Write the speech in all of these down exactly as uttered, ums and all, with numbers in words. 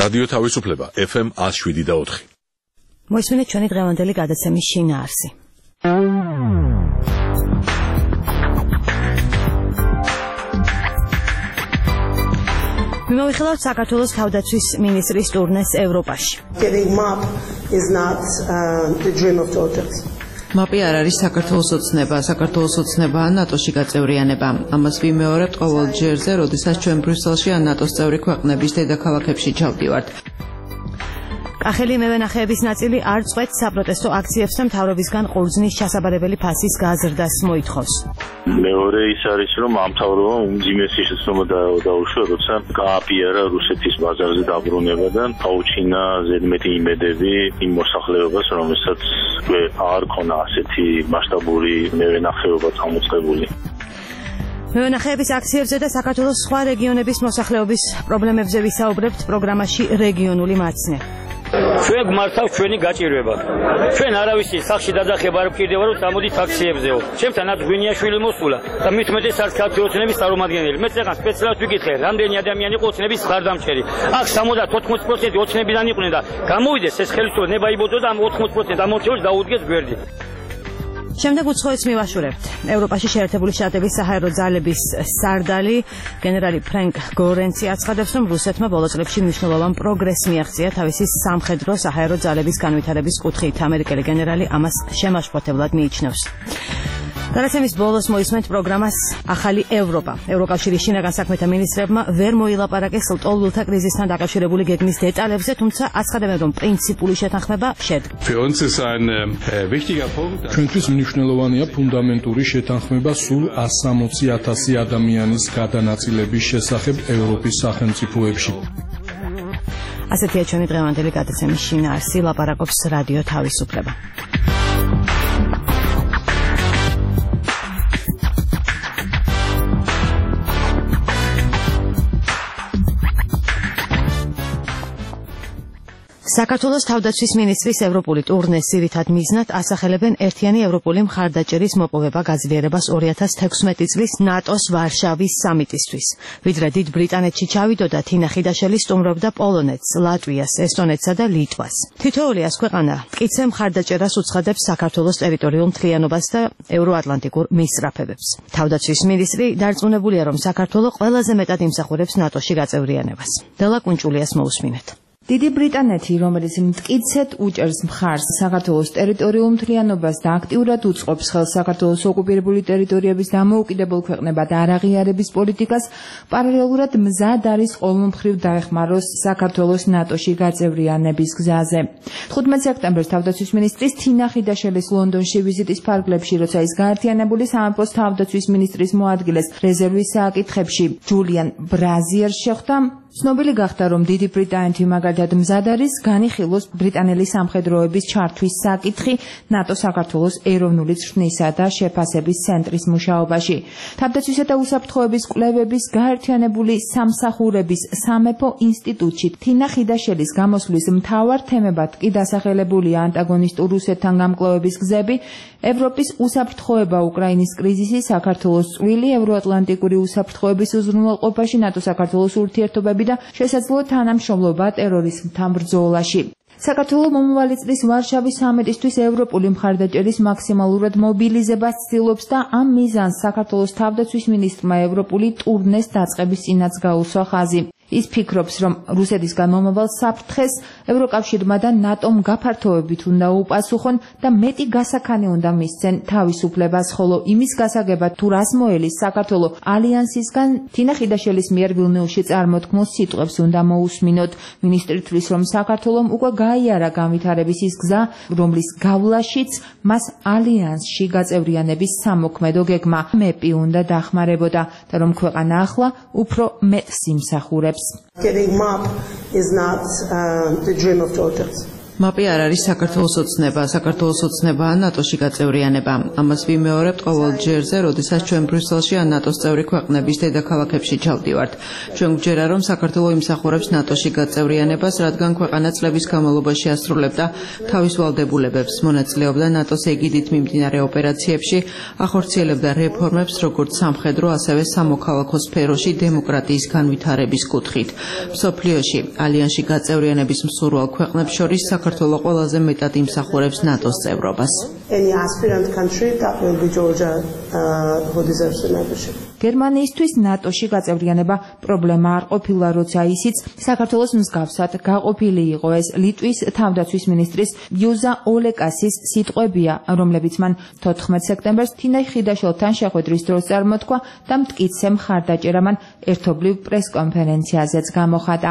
რადიო თავისუფლება F M one oh seven და four. მოისმინეთ ჩვენი დღევანდელი გადაცემის შინაარსი. მიმოვიხილავთ საქართველოს თავდაცვის მინისტრის ტურნეს ევროპაში. Getting map is not uh, the dream of daughters. მაპი არ არის საქართველოს ოცნება, საქართველოს ოცნებაა ნატოში გაწევრიანება. ამას ვიმეორებთ ყოველ ჯერზე, როდესაც ჩვენ ბრიუსელში ან ნატოს წევრი ქვეყნების დედაქალაქებში ჩავდივართ. კახელი მევენახეების ნაწილი არ წყვეტს საპროტესტო აქციებს და მთავრობისგან ყურძნის ჩასაბარებელი ფასის გაზრდას მოითხოვს. მეორე ის არის, რომ ამ მთავრობამ უმძიმესი შეცდომა დაუშვა, როცა გააფიარა რუსეთის ბაზარზე დაბრუნებიდან, აუჩინა ზედმეტი იმედები იმ მოსახლეობას, რომელსაც არ ქონა ასეთი მასშტაბური მევენახეობა წამოწყებული. მევენახეების აქციებზე და საქართველოს სხვა რეგიონების მოსახლეობის პრობლემებზე ვისაუბრებთ პროგრამაში რეგიონული მაცნე. ჩვენ გმართავთ ჩვენი გაჭირვება. ჩვენ არავისი სახში დადახება არ გვქირდება, რომ წამოდით აქციებზეო. ჩემთანაც გვინიაშვილი მოსულა და მით უმეტეს არც ქართული ოცნების წარმომადგენელი. მე წეგან სპეციალურად ვიკითხე, რამდენი ადამიანი იყო ოცნების მხარდამჭერი. აქ სამოცდა ოთხმოცი პროცენტი ოცნებიდან იყვნენ და გამოვიდეს ეს ხელისუფლება ნებაიბოდო და ამ ოთხმოცი პროცენტ ამორჩეულს დაუდგეს გვერდით. შემდეგ უცხოეთს მივაშურებთ. ევროპაში შეერთებული შტატების საჰაერო ძალების სარდალი გენერალი ფრენკ გორენცი აცხადებს, რომ რუსეთმა ბოლო წლებში მნიშვნელოვან პროგრესს მიაღწია თავისი სამხედრო საჰაერო ძალების განვითარების კუთხით. ამერიკელი გენერალი ამას შემაშფოთებლად მიიჩნევს. გადაცემის ბოლოს მოისმენთ პროგრამას ახალი ევროპა. ევროკავშირის შინაგან საქმეთა მინისტრებმა ვერ მოილაპარაკეს ლტოლვილთა კრიზისთან დაკავშირებული გეგმის დეტალებზე, თუმცა აცხადებენ, რომ პრინციპული შეთანხმება შედგა. ჩვენთვის მნიშვნელოვანია ფუნდამენტური შეთანხმება სულ one hundred sixty thousand ადამიანის გადანაწილების შესახებ ევროპის სახელმწიფოებში. ასეთია ჩვენი დღევანდელი გადაცემის შინაარსი, ლაპარაკობს რადიო თავისუფლება. საქართველოს თავდაცვის მინისტრის ევროპული ტურნეს ძირითად მიზნად ასახელებენ ერთიანი ევროპული მხარდაჭერის მოპოვება გაძლიერებას two thousand sixteen წლის ნატოს ვარშავის სამიტისთვის. ვიდრე დიდ ბრიტანეთში ჩავიდოდა, თინა ხიდაშელი სტუმრობდა პოლონეთს, ლატვიას, ესტონეთსა და ლიტვას. თითოეული ეს ქვეყანა მტკიცე მხარდაჭერას უცხადებს საქართველოს ტერიტორიულ მთლიანობას და ევროატლანტიკურ მისწრაფებებს. თავდაცვის მინისტრი დარწმუნებულია, რომ საქართველო ყველაზე მეტად იმსახურებს ნატოში გაწევრიანებას. დელა კუნჭულიას მოусმინეთ. დიდი ბრიტანეთი, რომელიც მტკიცედ უჭერს მხარს საქართველოს ტერიტორიულ მთლიანობას და აქტიურად უწყობს ხელს საქართველოს ოკუპირებული ტერიტორიების დამოუკიდებელ ქვეყნებად არ აღიარების პოლიტიკას, პარალელურად მზად არის ყოველმხრივ დაეხმაროს საქართველოს ნატოში გაწევრიანების გზაზე. თხუთმეტ სექტემბერს თავდაცვის მინისტრის თინა ხიდაშელის ლონდონში ვიზიტის ფარგლებში, როცა ის გაერთიანებული სამეფოს თავდაცვის მინისტრის მოადგილეს რეზერვის საკითხებში ჯულიან ბრაზიერს შეხვდა, ცნობილი გახდა, რომ დიდი ბრიტანეთი მაგალითად მზად არის განიხილოს ბრიტანელი სამხედროების ჩართვის საკითხი ნატო-საქართველოს ეროვნული ცხრნისა და შეფასების ცენტრის მუშაობაში. თავდაცვისა და უსაფრთხოების კვლევების გაერთიანებული სამსახურების სამეფო ინსტიტუტში თინა ხიდაშელის გამოსვლის მთავარ თემებად კი დასახელებულია ანტაგონისტურ რუსეთთან გამკლავების გზები, ევროპის უსაფრთხოება, უკრაინის კრიზისი, საქართველოს წვლილი ევროატლანტიკური უსაფრთხოების უზრუნველყოფაში, ნატო-საქართველოს ურთიერთობები და შესაძლო თანამშრომლობა ტერორიზმთან ბრძოლაში. საქართველო მომავალი წლის ვარშავის სამიტისთვის ევროპული მხარდაჭერის მაქსიმალურად მობილიზებას ცდილობს და ამ მიზანს საქართველოს თავდაცვის მინისტრმა ევროპული ტურნეს დაწყების წინაც გაუსვა ხაზი. ის ფიქრობს, რომ რუსეთისგან მომავალ საფრთხეს ევროკავშირმა და ნატომ გაფართოებით უნდა უპასუხონ და მეტი გასაქანი უნდა მისცენ თავისუფლებას, ხოლო იმის გასაგებად თუ რას მოელის საქართველო ალიანსისგან, თინა ხიდაშელის მიერ ვილნიუსში წარმოთქმულ სიტყვებს უნდა მოусმინოთ. მინისტრი თვლის, რომ საქართველომ უკვე გაიარა განვითარების ის გზა, რომლის გავლაშიც მას ალიანსში გაწევრიანების სამოქმედო გეგმა მეპი უნდა დახმარებოდა და რომ ქვეყანა ახლა უფრო მეტს იმსახურებს. Getting map is not uh, the dream of daughters. მაპი არ არის საქართველოს ოცნება, საქართველოს ოცნებაა ნატოში გაწევრიანება. Ამას ვიმეორებთ ყოველ ჯერზე, როდესაც ჩვენ ბრიუსელში ან ნატოს წევრი ქვეყნების დედაქალაქებში ჩავდივართ. ჩვენ გვჯერა, რომ საქართველო იმსახურებს ნატოში გაწევრიანებას, რადგან ქვეყანა წლების განმავლობაში ასრულებდა თავის ვალდებულებებს, მონაწილეობდა ნატოს ეგიდით მიმდინარე ოპერაციებში, ახორციელებდა რეფორმებს როგორც სამხედრო, ასევე სამოქალაქო სფეროში დემოკრატიის განვითარების კუთხით. მსოფლიოში ალიანსში გაწევრიანების მსურვალ ქვეყნებს შორის საქართველო ყველაზე მეტად იმსახურებს ნატოს წევრობას. Any aspirant country, that will be Georgia, uh, who deserves the membership. გერმანიისთვის ნატოში გაწევრიანება პრობლემა არ ყოფილა, როცა ისიც საქართველოს მსგავსად გაყოფილი იყო. ეს ლიტვის თავდაცვის მინისტრის იუზა ოლეკასის სიტყვებია, რომლებიც მან თოთხმეტ სექტემბერს თინა ხიდაშელთან შეხვედრის დროს წარმოთქვა და მტკიცე მხარდაჭერა მან ერთობლივ პრესკონფერენციაზეც გამოხატა.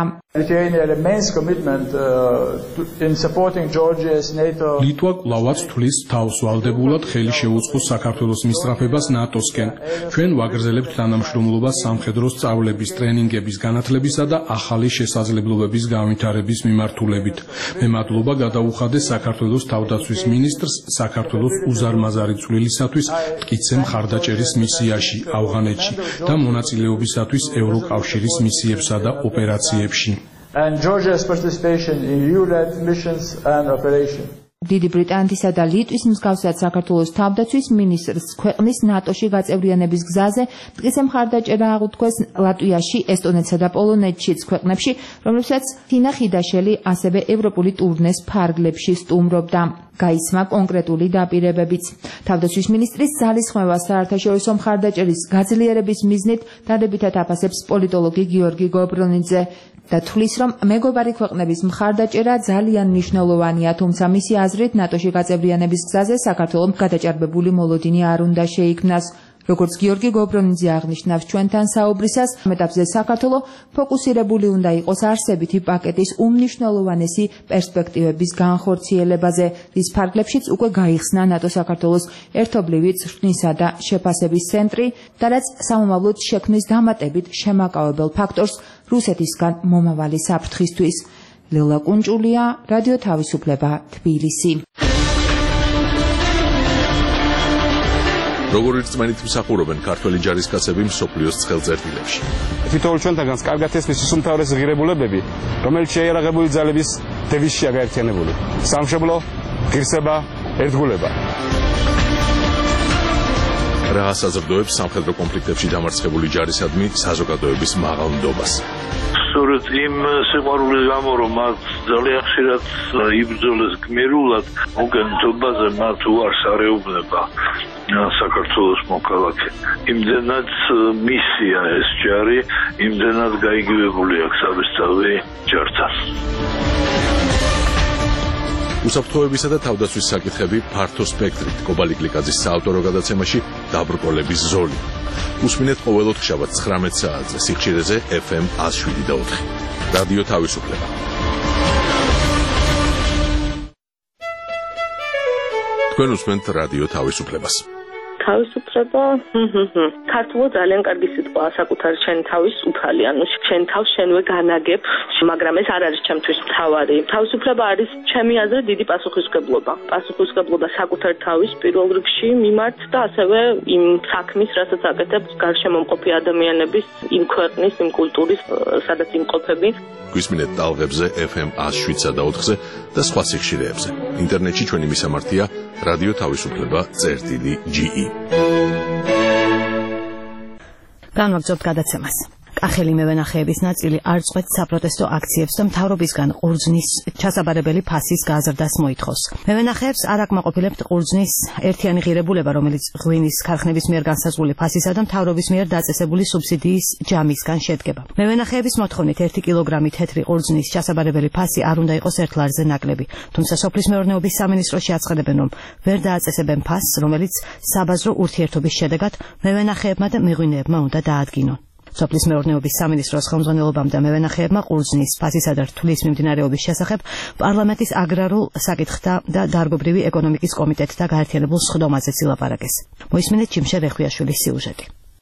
ლიტვა კვლავაც თვლის თავს ვალდებულად ხელი შეუწყოს საქართველოს მისწრაფებას ნატოსკენ. ჩვენ ვაგრძელებთ თანამშრომლობას სამხედრო სწავლების, ტრენინგების, განათლებისა და ახალი შესაძლებლობების განვითარების მიმართულებით. მე მადლობა გადაუხადე საქართველოს თავდაცვის მინისტრს საქართველოს უზარმაზარი წვლილისათვის მტკიცე მხარდაჭერის მისიაში ავღანეთში და მონაწილეობისათვის ევროკავშირის მისიებსა და ოპერაციებში. And Georgia's participation in E U-led missions and operations. დიდი ბრიტანეთისა და ლიტვის მსგავსად საქართველოს თავდაცვის მინისტრს ქვეყნის ნატოში გაწევრიანების გზაზე მტკიცე მხარდაჭერა აღუთქვეს ლატვიაში, ესტონეთსა და პოლონეთშიც, ქვეყნებში, რომლებსაც თინა ხიდაშელი ასევე ევროპული ტურნეს ფარგლებში სტუმრობდა. გაისმა კონკრეტული დაპირებებიც. თავდაცვის მინისტრის ძალისხმევა საერთაშორისო მხარდაჭერის გაძლიერების მიზნით დადებითად აფასებს პოლიტოლოგი გიორგი გობრონიძე და თვლის, რომ მეგობარი ქვეყნების მხარდაჭერა ძალიან მნიშვნელოვანია, თუმცა მისი აზრით ნატოში გაწევრიანების გზაზე საქართველომ გადაჭარბებული მოლოდინი არ უნდა შეიქმნას. როგორც გიორგი გობრონიძე აღნიშნავს ჩვენთან საუბრისას, ეტაპზე საქართველო ფოკუსირებული უნდა იყოს არსებითი პაკეტის უმნიშვნელოვანესი პერსპექტივების განხორციელებაზე, რის ფარგლებშიც უკვე გაიხსნა ნატო-საქართველოს ერთობლივი წვრთნისა და შეფასების ცენტრი და რაც სამომავლოდ შექმნის დამატებით შემაკავებელ ფაქტორს რუსეთისგან მომავალი საფრთხისთვის. ლელა კუნჭულია, რადიო თავისუფლება, თბილისი. როგორ რწმენით მსახურობენ ქართველი ჯარისკაცები მსოფლიოს ცხელწერტილებში. თითოეულ ჩვენთაგანს კარგად ესმის ის უმთავრესი ღირებულებები, რომელიც შეიარაღებული ძალების დევიზშია გაერთიანებული. სამშობლო, ღირსება, ერთგულება. რა ასაზრდოებს სამხედრო კონფლიქტებში დამარცხებული ჯარისადმი საზოგადოების მაღალ ნდობას. სწორედ იმ სიყვარულის გამო, რომ მათ ძალიან ხშირად იბრძოლეს გმირულად, მოგენთობაზე მათ უარს არეუბნება საქართველოს მოქალაქე. იმდენად მისია ეს ჯარი, იმდენად გაიგივებული აქვს საბესწავლი ჯართან. უსაფრთხოებისა და თავდაცვის საკითხები ფართო სპექტრით. კობალი გლიკაძის საავტორო გადაცემაში დაბრკოლების ზოლი. უსმინეთ ყოველ ოთხშაბათს ცხრამეტ საათზე სიხშირეზე ეფ ემ ას შვიდი და ოთხი. რადიო თავისუფლება. თქვენ უსმენთ რადიო თავისუფლებას. თავისუფლება, ქართულად ძალიან კარგი სიტყვაა, საკუთარი შენი თავის უფალი, ანუ შენ თავს შენვე განაგებ, მაგრამ ეს არ არის ჩემთვის მთავარი. თავისუფლება არის ჩემი აზრით დიდი პასუხისმგებლობა. პასუხისმგებლობა საკუთარი თავის პირველ რიგში მიმართ და ასევე იმ საქმის, რასაც აკეთებს გარშემო მყოფი ადამიანების, იმ ქვეყნის, იმ კულტურის, სადაც იმყოფები. გვისმინეთ ტალღებზე ეფ ემ ას შვიდსა და ოთხზე და სხვა სიხშირეებზე. ინტერნეტში ჩვენი მისამართია რადიო თავისუფლება წერტილი ჯი ი. განვაგრძობთ გადაცემას. კახელი მევენახეების ნაწილი არ წყვეტს საპროტესტო აქციებს და მთავრობისგან ყურძნის ჩასაბარებელი ფასის გაზრდას მოითხოვს. მევენახეებს არ აკმაყოფილებთ ყურძნის ერთიანი ღირებულება, რომელიც ღვინის ქარხნების მიერ განსაზღვრული ფასისა და მთავრობის მიერ დაწესებული სუბსიდიის ჯამისგან შედგება. მევენახეების მოთხოვნით ერთი კილოგრამი თეთრი ყურძნის ჩასაბარებელი ფასი არ უნდა იყოს ერთ ლარზე ნაკლები. თუმცა სოფლის მეურნეობის სამინისტროში აცხადებენ, რომ ვერ დააწესებენ ფასს, რომელიც საბაზრო ურთიერთობის შედეგად მევენახეებმა და მეღვინეებმა უნდა დაადგინონ. სოფლის მეურნეობის სამინისტროს ხელმძღვანელობამ და მევენახეებმა ყურძნის ფასისა და რთulis მიმდინარეობის შესახებ პარლამენტის აგრარულ საკითხთა და დარგობრივი ეკონომიკის კომიტეტთან გაერთიანებულ სხდომაზე ილაპარაკეს. მოისმინეთ ჩიმშე რეხვიაშვილის სიუჟეტი.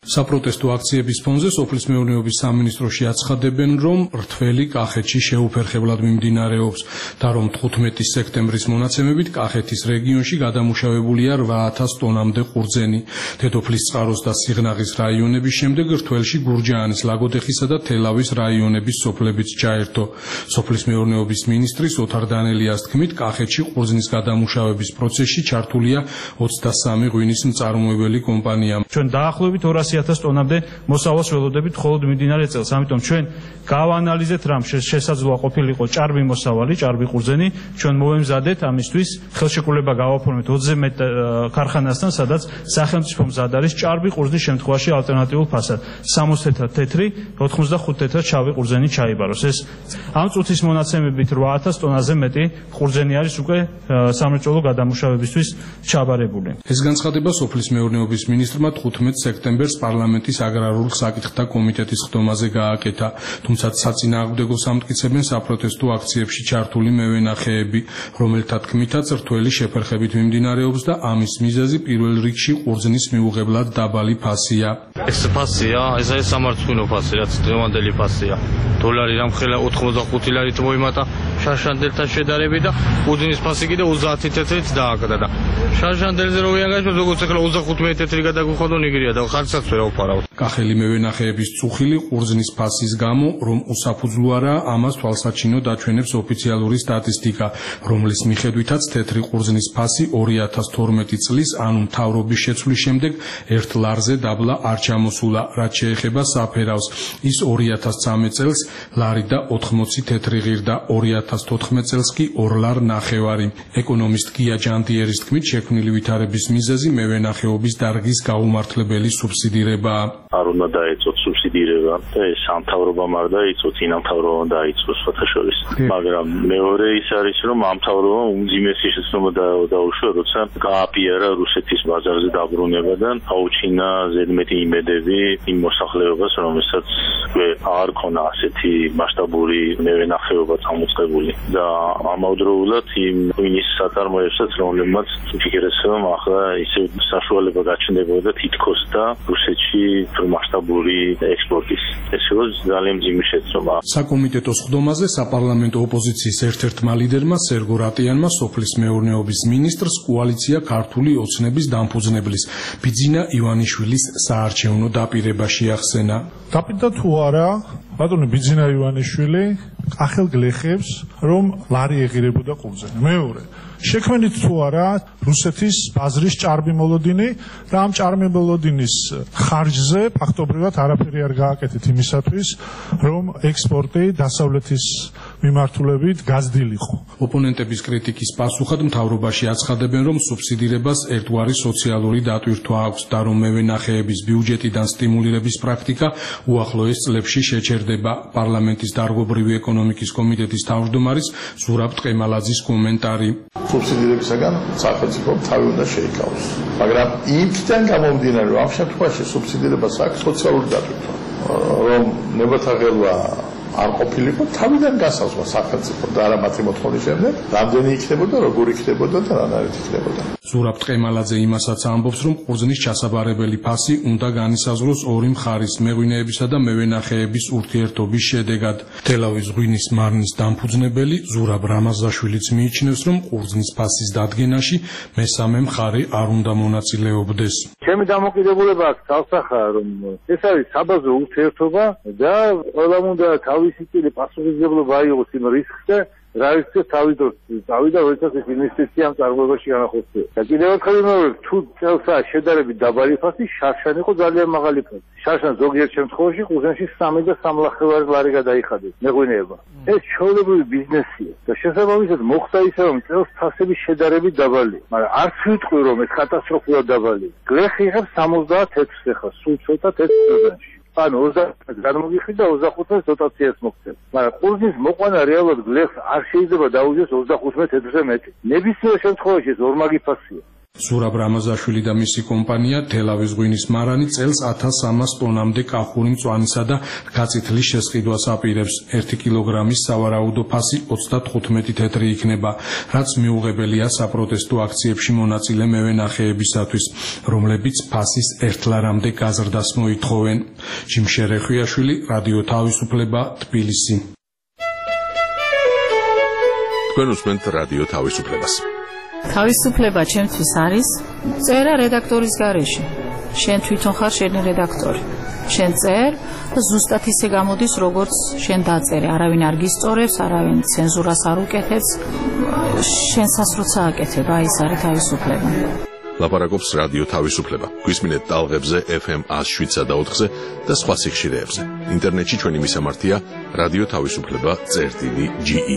საპროტესტო აქციების ფონზე სოფლის მეურნეობის სამინისტროში აცხადებენ, რომ რთველი კახეთში შეუფერხებლად მიმდინარეობს და რომ თხუთმეტი სექტემბრის მონაცემებით კახეთის რეგიონში გადამუშავებულია რვა ათას ტონამდე ყურძენი. დედოფლის წყაროს და სიღნაღის რაიონების შემდეგ რთველში გურჯაანის, ლაგოდეხისა და თელავის რაიონების სოფლებიც ჩაერთო. სოფლის მეურნეობის მინისტრის ოთარ დანელიას თქმით, კახეთში ყურძნის გადამუშავების პროცესში ჩართულია ოცდასამი ღვინის მწარმოებელი კომპანია. ჩვენ დაახლოებით ორასი ათას ტონამდე მოსავალს ველოდებით მხოლოდ მიმდინარე წელს. ამიტომ ჩვენ გავაანალიზეთ რამ შესაძლოა ყოფილიყო ჭარბი მოსავალი, ჭარბი ყურძენი, ჩვენ მოვემზადეთ ამისთვის ხელშეკრულება გავაფორმეთ ოცზე მეტ ქარხანასთან, სადაც სახელმწიფო მზად არის ჭარბი ყურძნის შემთხვევაში ალტერნატიულ ფასად. სამოცი თეთრად თეთრი, ოთხმოცდახუთ თეთრად შავი ყურძენი ჩაიბაროს. ეს ამ წუთის მონაცემებით რვა ათას ტონაზე მეტი ყურძენი არის უკვე სამრეწველო გადამუშავებისთვის ჩაბარებული. ეს განცხადება სოფლის მეურნეობის მინისტრმა თხუთმეტ სექტემბერს პარლამენტის აგრარულ საკითხთა კომიტეტის ხდომაზე გააკეთა, თუმცა საწინააღმდეგო სამტკიცებენ საპროტესტო აქციებში ჩართული მევენახეები, რომელთა თქმითაც რთველი შეფერხებით მიმდინარეობს და ამის მიზეზი პირველ რიგში ყურძნის მიუღებლად დაბალი ფასია. ეს ფასია, ეს არის სამარცხვინო ფასი, რაც დღევანდელი ფასია. დოლარი რამხელა ოთხმოცდახუთი ლარით მოიმატა შარშანდელთან შედარებით და ყურძნის ფასი კიდე ოცდაათი თეთრით დააკდა და შარშანდელზე რო ვიანგაჟოთ, როგორც ახლა ოცდახუთმეტი თეთრი გადაგუხადო ნიგერია და ხარცაც ვერ ავფარავთ. კახელი მევენახეების წუხილი ყურძნის ფასის გამო, რომ უსაფუძვლო არაა, ამას თვალსაჩინო დაჩვენებს ოფიციალური სტატისტიკა, რომლის მიხედვითაც თეთრი ყურძნის ფასი ორი ათას თორმეტი წლის, ანუ მთავრობის შეცვლის შემდეგ ერთ ლარზე დაბლა არ ჩამოსულა, რაც შეეხება საფერავს. ის ორი ათას ცხრამეტ წელს ლარი და ოთხმოცი თეთრი ღირდა, ორი ათას თოთხმეტ წელს კი ორ ლარ ნახევარი. ეკონომისტ გია ჯანდიერის თქმით, შექმნილი ვითარების მიზეზი მევენახეობის დარგის გაუმართლებელი სუბსიდირებაა. არ უნდა დაეწოთ სუბსიდირება და ეს სამთავრობამ არ დაიწყოს, წინამთავრობამ დაიწყოს ფოთაშორის. მაგრამ მეორე ის არის, რომ ამ მთავრობამ უმძიმესი შეცდომა დაუშვა, როცა გააპიარა რუსეთის ბაზარზე დაბრუნებიდან, აუჩინა ზედმეტი იმედები იმ მოსახლეობას, რომელსაც არ ქონა ასეთი მასშტაბური მევენახეობა წამოწყებული და ამავდროულად იმ ღვინის საწარმოებსაც, რომლებმაც ფიქრობს, რომ ახლა ისე საშუალება გაჩნდებოდა თითქოს და რუსეთში მასშტაბური ექსპორტის. ეს იყო ძალიან მძიმე შეცდომა. საკომიტეტო ხდომაზე საპარლამენტო ოპოზიციის ერთ-ერთმა ლიდერმა სერგო რატიანმა სოფლის მეურნეობის მინისტრს კოალიცია ქართული ოცნების დამფუძნებლის ბიძინა ივანიშვილის საარჩევნო დაპირება შეახსენა. დაპირდა თუ არა ბატონი ბიძინა ივანიშვილი ახალგლეხებს, რომ ლარი ეღირებოდა ყურძენი. მეორე შექმნით თუ არა რუსეთის ბაზრის ჭარბი მოლოდინი და ამ ჭარბი მოლოდინის ხარჯზე ფაქტობრივად არაფერი არ გააკეთეთ იმისათვის, რომ ექსპორტი დასავლეთის მიმართულებით გაზრდილიყო. ოპონენტების კრიტიკის პასუხად მთავრობაში აცხადებენ, რომ სუბსიდირებას ერთგვარი სოციალური დატვირთვა აქვს და რომ მევენახეების ბიუჯეტიდან სტიმულირების პრაქტიკა უახლოეს წლებში შეჩერდება. პარლამენტის დარგობრივი ეკონომიკის კომიტეტის თავმჯდომარის ზურაბ ტყემალაძის კომენტარი. სუბსიდირებისაგან სახელმწიფომ თავი უნდა შეიკავოს. მაგრამ იმიდან გამომდინარე, რომ ამ შემთხვევაში სუბსიდირებას აქვს სოციალური დატვირთვა, რომ ნებათაღელვა არ ყოფილიყო, თავიდან გასავსვა სახელმწიფო და არა მათი მოთხოვნის შემდეგ, რამდენი იქნებოდა, როგორ იქნებოდა და რანაირად იქნებოდა. ზურაბ ტყემალაძე იმასაც ამბობს, რომ ყურძნის ჩასაბარებელი ფასი უნდა განისაზღვროს ორი მხარის, მეღვინეებისა და მევენახეების ურთიერთობის შედეგად. თელავის ღვინის მარნის დამფუძნებელი ზურაბ რამაზაშვილიც მიიჩნევს, რომ ყურძნის ფასის დადგენაში მესამე მხარე არ უნდა მონაწილეობდეს. ჩემი დამოკიდებულება აქვს თავსახაა, რომ ეს არის საბაზო ურთიერთობა და ყველამ უნდა თავისი წილი პასუხისმგებლობა აიღოს იმ რისკზე, რა რისკზე თავი დავიდა, როდესაც ეს ინვესტიცია ამ წარმოებაში განახორციელებს. და კიდევ ერთხელ იმეორებ, თუ წელსაა შედარებით დაბალი ფასი, შარშან იყო ძალიან მაღალი ფასი. შარშან ზოგიერთ შემთხვევაში ყურძენში სამი და სამლახევარი ლარი გადაიხადეს მეღვინეება. ეს ჩვეულებრივი ბიზნესია და შესაბამისად მოხდა ისე, რომ წელს ფასები შედარებით დაბალია, მაგრამ არც ვიტყვი, რომ ეს კატასტროფულად დაბალია. გლეხი იღებს სამოცდაათ თეთრს ახლა, სულ ცოტა თეთრ ყურძენში. ანუ ოცდაათს გადმოგიხდი და ოცდახუთს დოტაციას მოგცემ. მაგრამ ყურძნის მოყვანა რეალურად გლეხს არ შეიძლება დაუჯდეს ოცდახუთმეტ თეთრზე მეტი. ნებისმიერ შემთხვევაში ეს ორმაგი ფასია. ზურაბ რამაზაშვილი და მისი კომპანია თელავის ღვინის მარანი წელს ათას სამას ტონამდე კახური მწვანისა და რგაწითლის შესყიდვას აპირებს. ერთი კილოგრამის სავარაუდო ფასი ოცდათხუთმეტი თეთრი იქნება, რაც მიუღებელია საპროტესტო აქციებში მონაწილე მევენახეებისათვის, რომლებიც ფასის ერთლარამდე გაზრდას მოითხოვენ. ჯიმშე რეხვიაშვილი, რადიო თავისუფლება, თბილისი. თქვენ უსმენთ რადიო თავისუფლებას. თავისუფლება ჩემთვის არის წერა რედაქტორის გარეშე. შენ თვითონ ხარ შენი რედაქტორი. შენ წერ და ზუსტად ისე გამოდის, როგორც შენ დაწერე. არავინ არ გისწორებს, არავინ ცენზურას არ უკეთებს. შენსაც როცა აკეთებ, აი ეს არის თავისუფლება. ლაპარაკობს რადიო თავისუფლება. გვისმინეთ ტალღებზე ეფ ემ ას შვიდსა და ოთხზე და სხვა სიხშირეებზე. ინტერნეტში ჩვენი მისამართია რადიო თავისუფლება წერტილი ჯი ი.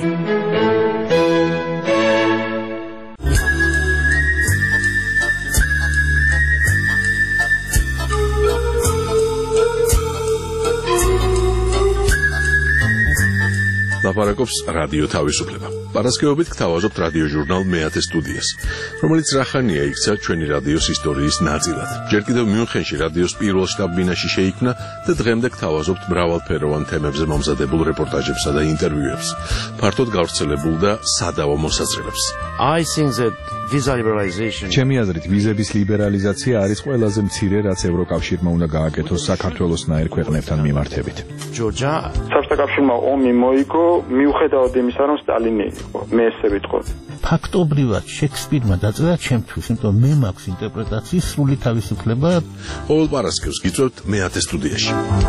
ლაპარაკობს რადიო თავისუფლება. პარასკევობით გთავაზობთ რადიო ჟურნალ მეათე სტუდიას, რომელიც რახანია იქცა ჩვენი რადიოს ისტორიის ნაწილად. ჯერ კიდევ მიუნხენში რადიოს პირველ შტაბ-ბინაში შეიქმნა და დღემდე გთავაზობთ მრავალფეროვან თემებზე მომზადებულ რეპორტაჟებსა და ინტერვიუებს, ფართოდ გავრცელებულ და სადავო მოსაზრებებს. I think that visa liberalization ჩემი აზრით ვიზების ლიბერალიზაცია არის ყველაზე მცირე, რაც ევროკავშირმა უნდა გააკეთოს საქართველოსნაირ ქვეყნებთან მიმართებით. ჯორჯა საბჭოთა კავშირმა ომი მოიგო მიუხედავად იმისა, რომ სტალინი იყო, მე ესე ვიტყოდი. ფაქტობრივად შექსპირმა დაწერა ჩემთვის, იმიტომ მე მაქვს ინტერპრეტაციის სრული თავისუფლება. ყოველ პარასკევს გიწევთ მეათე სტუდიაში.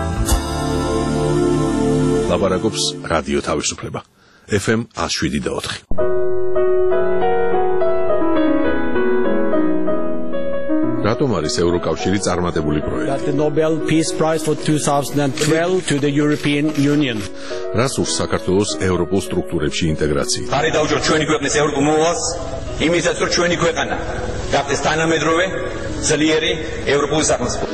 ლაპარაკობს რადიო თავისუფლება. ეფ ემ ას შვიდი და ოთხი. რატომ არის ევროკავშირი წარმატებული პროექტი? The Nobel Peace Prize for twenty twelve to the European Union. რას ურს საქართველოს ევროპულ სტრუქტურებში ინტეგრაცია? ხარი დაუჭიროთ ჩვენი ქვეყნის ევროპულ მოვალს, იმისაც რომ ჩვენი ქვეყანა გახდეს თანამედროვე, ძლიერი ევროპული სახელმწიფო.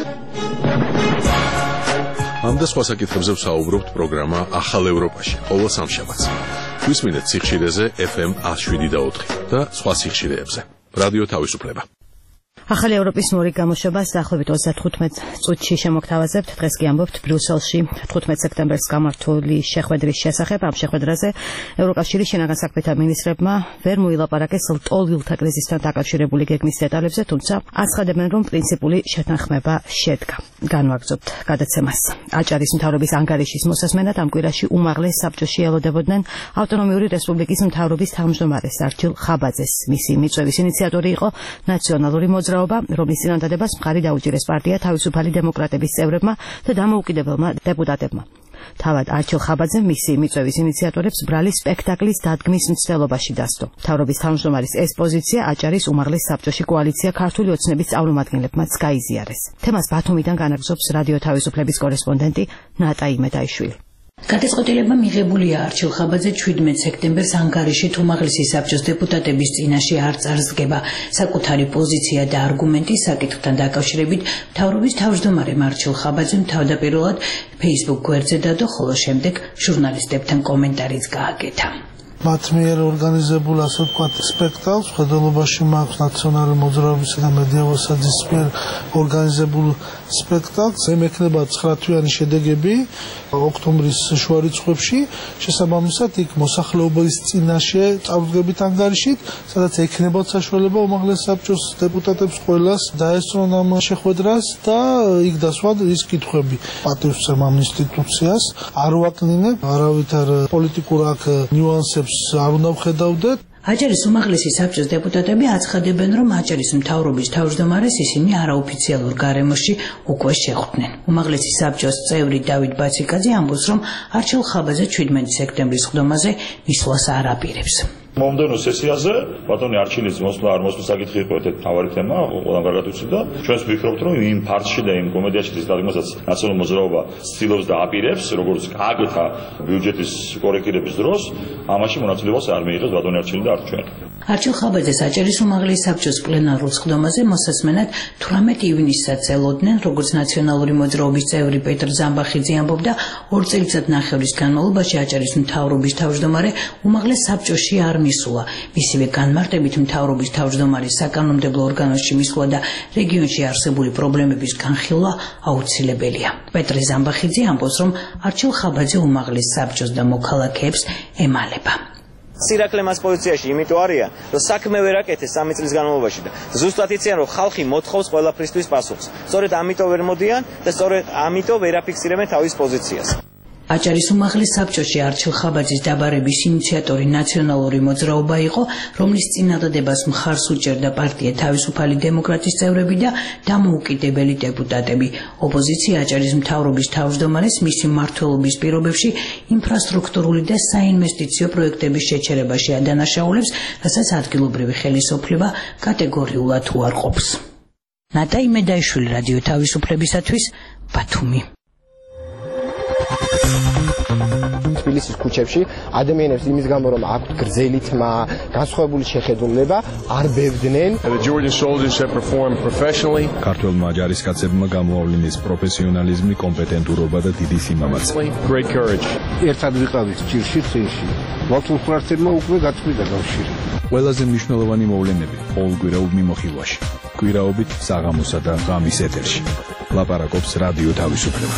ამ და სხვა საკითხებზე ვსაუბრობთ პროგრამა ახალ ევროპაში, ყოველ სამშაბათს. გვისმინეთ სიხშირეზე ეფ ემ ას შვიდი და ოთხი და სხვა სიხშირეებზე. რადიო თავისუფლება. ახალი ევროპის მორი გამოშვებას დაახლოებით ოცდათხუთმეტ წუთში შემოგთავაზებთ. დღეს კი ამბობთ ბრიუსელში თხუთმეტ სექტემბერს გამართული შეხვედრის შესახებ. ამ შეხვედრაზე ევროკავშირის შინაგან საქმეთა მინისტრებმა ვერ მოილაპარაკეს ლტოლვილთა კრიზისთან დაკავშირებული გეგმის დეტალებზე, თუმცა აცხადებენ, რომ პრინციპული შეთანხმება შედგა. განვაგრძობთ გადაცემას. აჭარის მთავრობის ანგარიშის მოსასმენად ამ კვირაში უმაღლეს საბჭოში ელოდებოდნენ ავტონომიური რესპუბლიკის მთავრობის თავმჯდომარეს არჩილ ხაბაძეს. მისი მიწვევის ინიციატორი იყო ნაციონალური მოძრაობა, რომლის წინადადებას მხარი დაუჭირეს პარტია თავისუფალი დემოკრატების წევრებმა და დამოუკიდებელმა დეპუტატებმა. თავად არჩილ ხაბაძემ მისი მიწვევის ინიციატორებს ბრალი სპექტაკლის დადგმის მცდელობაში დასდო. მთავრობის თავმჯდომარის ეს პოზიცია აჭარის უმაღლეს საბჭოში კოალიცია ქართული ოცნების წარმომადგენლებმაც გაიზიარეს. თემას ბათუმიდან განაგრძობს რადიო თავისუფლების კორესპონდენტი ნატა იმედაიშვილი. გადაწყვეტილება მიღებულია არჩილ ხაბაძე შვიდმეტ სექტემბერს ანგარიშით უმაღლესი საბჭოს დეპუტატების წინაშე არ წარსდგება. საკუთარი პოზიცია და არგუმენტი საკითხთან დაკავშირებით მთავრობის თავმჯდომარემ არჩილ ხაბაძემ თავდაპირველად Facebook გვერდზე დადო, ხოლო შემდეგ ჟურნალისტებთან კომენტარიც გააკეთა. მათ მიერ ორგანიზებულ ასე ვთქვათ სპექტაკლს ხედელობაში მაქვს ნაციონალური მოძრაობისა და მედიავასაძის მიერ ორგანიზებულ სპექტაკლს. ემექნება ცხრათვიანი შედეგები ოქტომბრის შუა რიცხვებში, შესაბამისად იქ მოსახლეობის წინაშე წარუდგებით ანგარიშით, სადაც ექნებათ საშუალება უმაღლეს საბჭოს დეპუტატებს ყველას დაესწრონ ამ შეხვედრას და იქ დასვათ ის კითხვები. პატივსცემ ამ ინსტიტუციას არ ვაკნინებ, არავითარ პოლიტიკურ აქ ნიუანსებს არ უნდა ვხედავდეთ. აჭარის უმაღლესი საბჭოს დეპუტატები აცხადებენ, რომ აჭარის მთავრობის თავმჯდომარეს ისინი არაოფიციალურ გარემოში უკვე შეხვდნენ. უმაღლესი საბჭოს წევრი დავით ბაციკაძე ამბობს, რომ არჩილ ხაბაძე შვიდმეტ სექტემბრის ხდომაზე მისვლას არ აპირებს. მომდევნო სესიაზე ბატონი არჩილის მოსვლა არ მოსვლა საკითხი იყო ერთ-ერთი მთავარი თემა, ყველამ კარგად ვიცით და ჩვენს ვფიქრობთ, რომ იმ ფარსში და იმ კომედიაში ის დადგმასაც ნაციონალური მოძრაობა ცდილობს და აპირებს, როგორც გააკეთა ბიუჯეტის კორექტირების დროს, ამაში მონაწილეობას არ მიიღებს ბატონი არჩილი და არც ჩვენ. არჩილ ხაბაძეს აჭარის უმაღლეს საბჭოს პლენარულ ხდომაზე მოსასმენად თვრამეტ ივნისსაც ელოდნენ, როგორც ნაციონალური მოძრაობის წევრი პეტრ ზამბახიძე ამბობდა, ორ წელიწად ნახევრის განმავლობაში აჭარის მთავრობის თავმჯდომარე უმაღლეს საბჭოში არ მისულა. მისივე განმარტებით მთავრობის თავმჯდომარის საკანონმდებლო ორგანოში მისვლა და რეგიონში არსებული პრობლემების განხილვა აუცილებელია. პეტრე ზამბახიძე ამბობს, რომ არჩილ ხაბაძე უმაღლეს საბჭოს და მოქალაქეებს ემალება. სირაკლე მას პოზიციაში იმიტომ არიან, რომ საქმე ვერ აკეთეს სამი წლის განმავლობაში და ზუსტად იციან, რომ ხალხი მოთხოვს ყველაფრისთვის პასუხს. სწორედ ამიტომ ვერ მოდიან და სწორედ ამიტომ ვერ აფიქსირებენ თავის პოზიციას. აჭარის უმაღლეს საბჭოში არჩილ ხაბაძის დაბარების ინიციატორი ნაციონალური მოძრაობა იყო, რომლის წინადადებას მხარს უჭერდა პარტია თავისუფალი დემოკრატის წევრები და დამოუკიდებელი დეპუტატები. ოპოზიცია აჭარის მთავრობის თავმჯდომარეს მისი მმართველობის პირობებში ინფრასტრუქტურული და საინვესტიციო პროექტების შეჩერებაში ადანაშაულებს, რასაც ადგილობრივი ხელისუფლება კატეგორიულად უარყოფს. ნატაი მედაიშვილი, რადიო თავისუფლებისათვის, ბათუმი. თბილისის ქუჩებში ადამიანებს იმის გამო რომ აქვთ გრძელი თმა, განსხვავებული შეხედულება, არ ბევდნენ. ქართველმა ჯარისკაცებმა გამოავლინეს პროფესიონალიზმი, კომპეტენტურობა და დიდი სიმამაცე. ერთად ვიყავით ჭირში წინში. მართლმსვართებმა უკვე გაწყვიტა კავშირი. ყველაზე მნიშვნელოვანი მოვლენები ყოველკვირეულ მიმოხილვაში. კვირაობით საღამოსა და ღამის ეთერში. ლაპარაკობს რადიო თავისუფლება.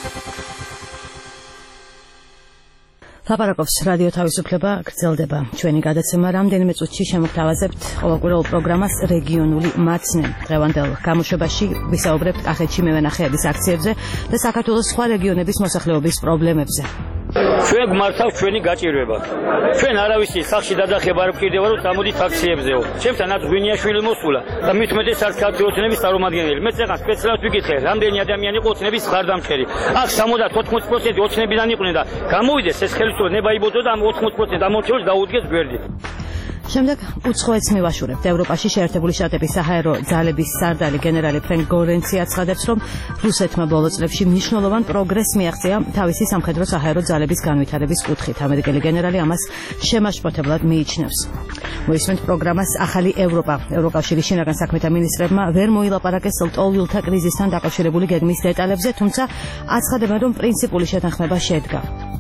ლაპარაკობს რადიო თავისუფლება, გრძელდება ჩვენი გადაცემა. რამდენიმე წუთში შემოგთავაზებთ ყოველკვირეულ პროგრამას რეგიონული მაცნე. დღევანდელ გამოშვებაში ვისაუბრებთ კახეთში მევენახეების აქციებზე და საქართველოს სხვა რეგიონების მოსახლეობის პრობლემებზე. ჩვენ გმართავთ ჩვენი გაჭირვება. ჩვენ არავისი სახში დადახება არ გვჭირდება, რომ წამოდით აქციებზეო. ჩემთანაც გვინიაშვილი მოსულა და მით უმეტეს არც ქართული ოცნების წარმომადგენელი. მე წეგან სპეციალურად ვიკითხე, რამდენი ადამიანი იყო ოცნების ხარდამჭერი. აქ სამოდათ ოთხმოცდ პროცენტი ოცნებიდან იყვნენ და გამოვიდეს ეს ხელისუფლება ნებაიბოდო და ამ ოთხმოცდ პროცენტ ამორჩეულს დაუდგეს გვერდით. შემდეგ უცხოეთს მივაშურებთ. ევროპაში შეერთებული შტატების საჰაერო ძალების სარდალი გენერალი ფრენკ გორენცი აცხადებს, რომ რუსეთმა ბოლო წლებში მნიშვნელოვან პროგრესს მიაღწია თავისი სამხედრო საჰაერო ძალების განვითარების კუთხით. ამერიკელი გენერალი ამას შემაშფოთებლად მიიჩნევს. მოისმენთ პროგრამას ახალი ევროპა. ევროკავშირის შინაგან საქმეთა მინისტრებმა ვერ მოილაპარაკეს ლტოლვილთა კრიზისთან დაკავშირებული გეგმის დეტალებზე, თუმცა აცხადებენ, რომ პრინციპული შეთანხმება შედგა.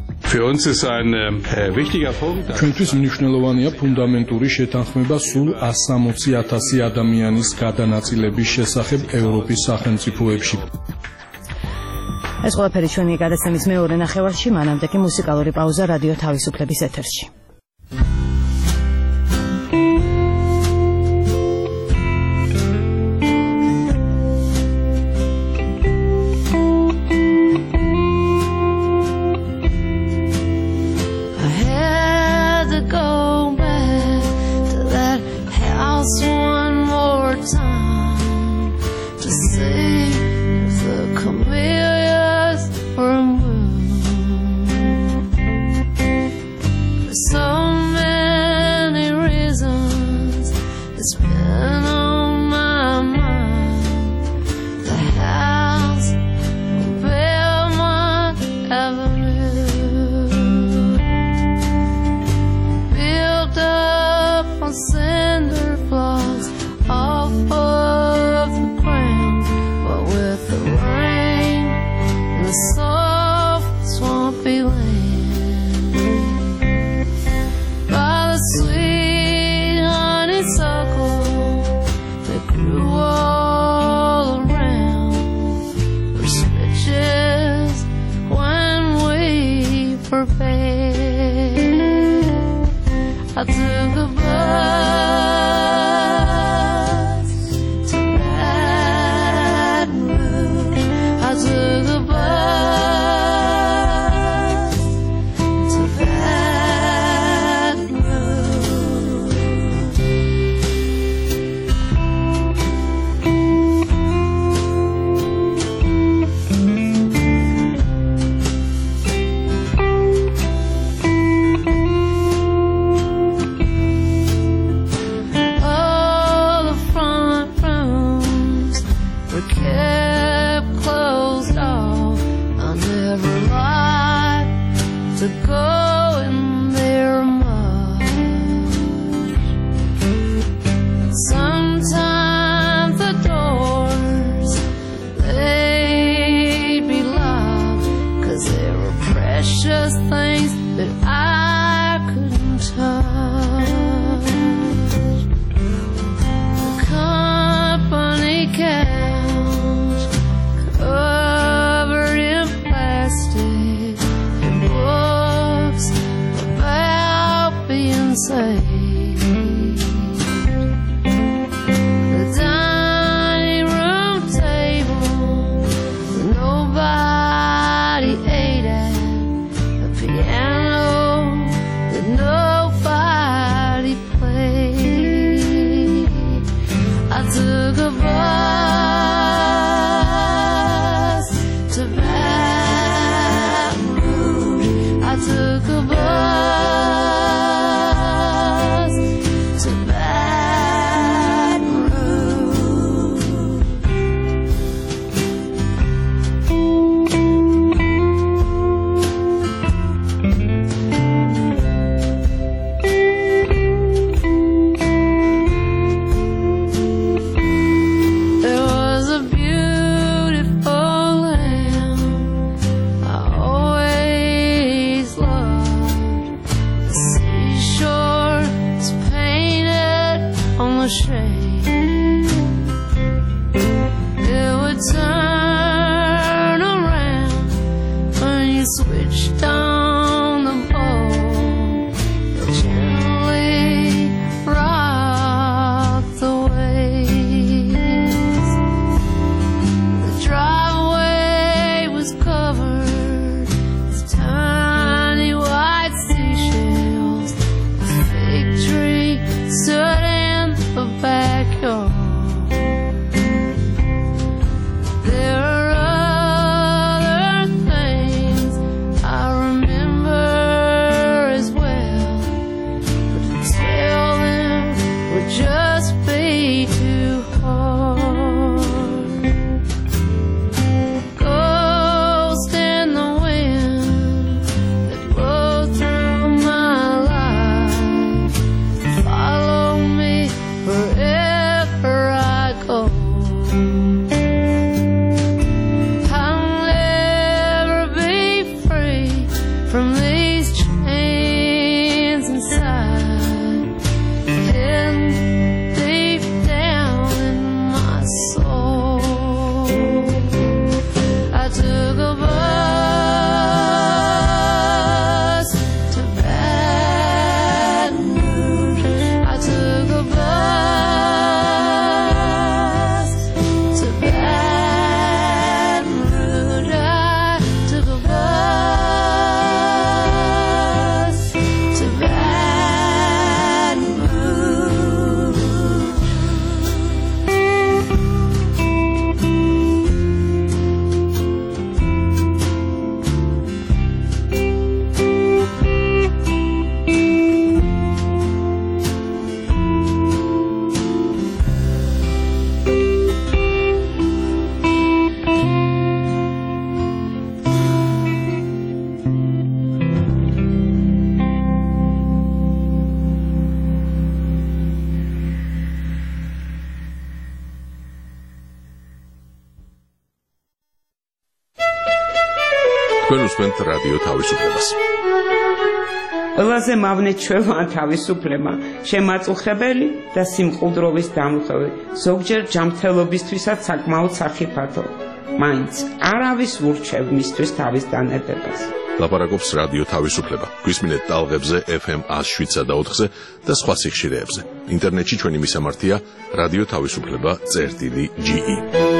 ჩვენთვის მნიშვნელოვანია ფუნდამენტური შეთანხმება სულ ასამოცი ათასი ადამიანის გადანაწილების შესახებ ევროპის სახელმწიფოებში. ეს ყველაფერი ჩვენი გადაცემის მეორე ნახევარში, მანამდე კი მუსიკალური პაუზა რადიო თავისუფლების ეთერში. I took a bus to Baton Rouge. I took a bus to Baton to go in there much. Sometimes the doors, they'd be locked, 'cause there were precious things that I couldn't touch. would turn around when you switched on the boat that gently rocked the waves. The driveway was covered with tiny white seashells. The fig tree stood in the backyard. There are other things I remember as well, but to tell them would just be too hard. Ghost in the wind that blow through my life, follow me wherever I go. I'll never be free from these chains inside, hidden deep down in my soul. I took a bus to Baton Rouge. I took a bus to Baton Rouge. I took a bus to Baton Rouge. თქვენ უსმენთ რადიო თავისუფლებას. ყველაზე მავნე ჩვევა თავისუფლება, შემაწუხებელი და სიმყუდროვის დამხები, ზოგჯერ ჯანმრთელობისთვისაც საკმაოდ სახიფათო. მაინც არავის ურჩევ მისთვის თავის დანებებას. ლაპარაკობს რადიო თავისუფლება. გვისმინეთ ტალღებზე ეფ ემ one oh seven და ოთხზე და სხვა სიხშირეებზე. ინტერნეტში ჩვენი მისამართია რადიო თავისუფლება წერტილი ჯი ი.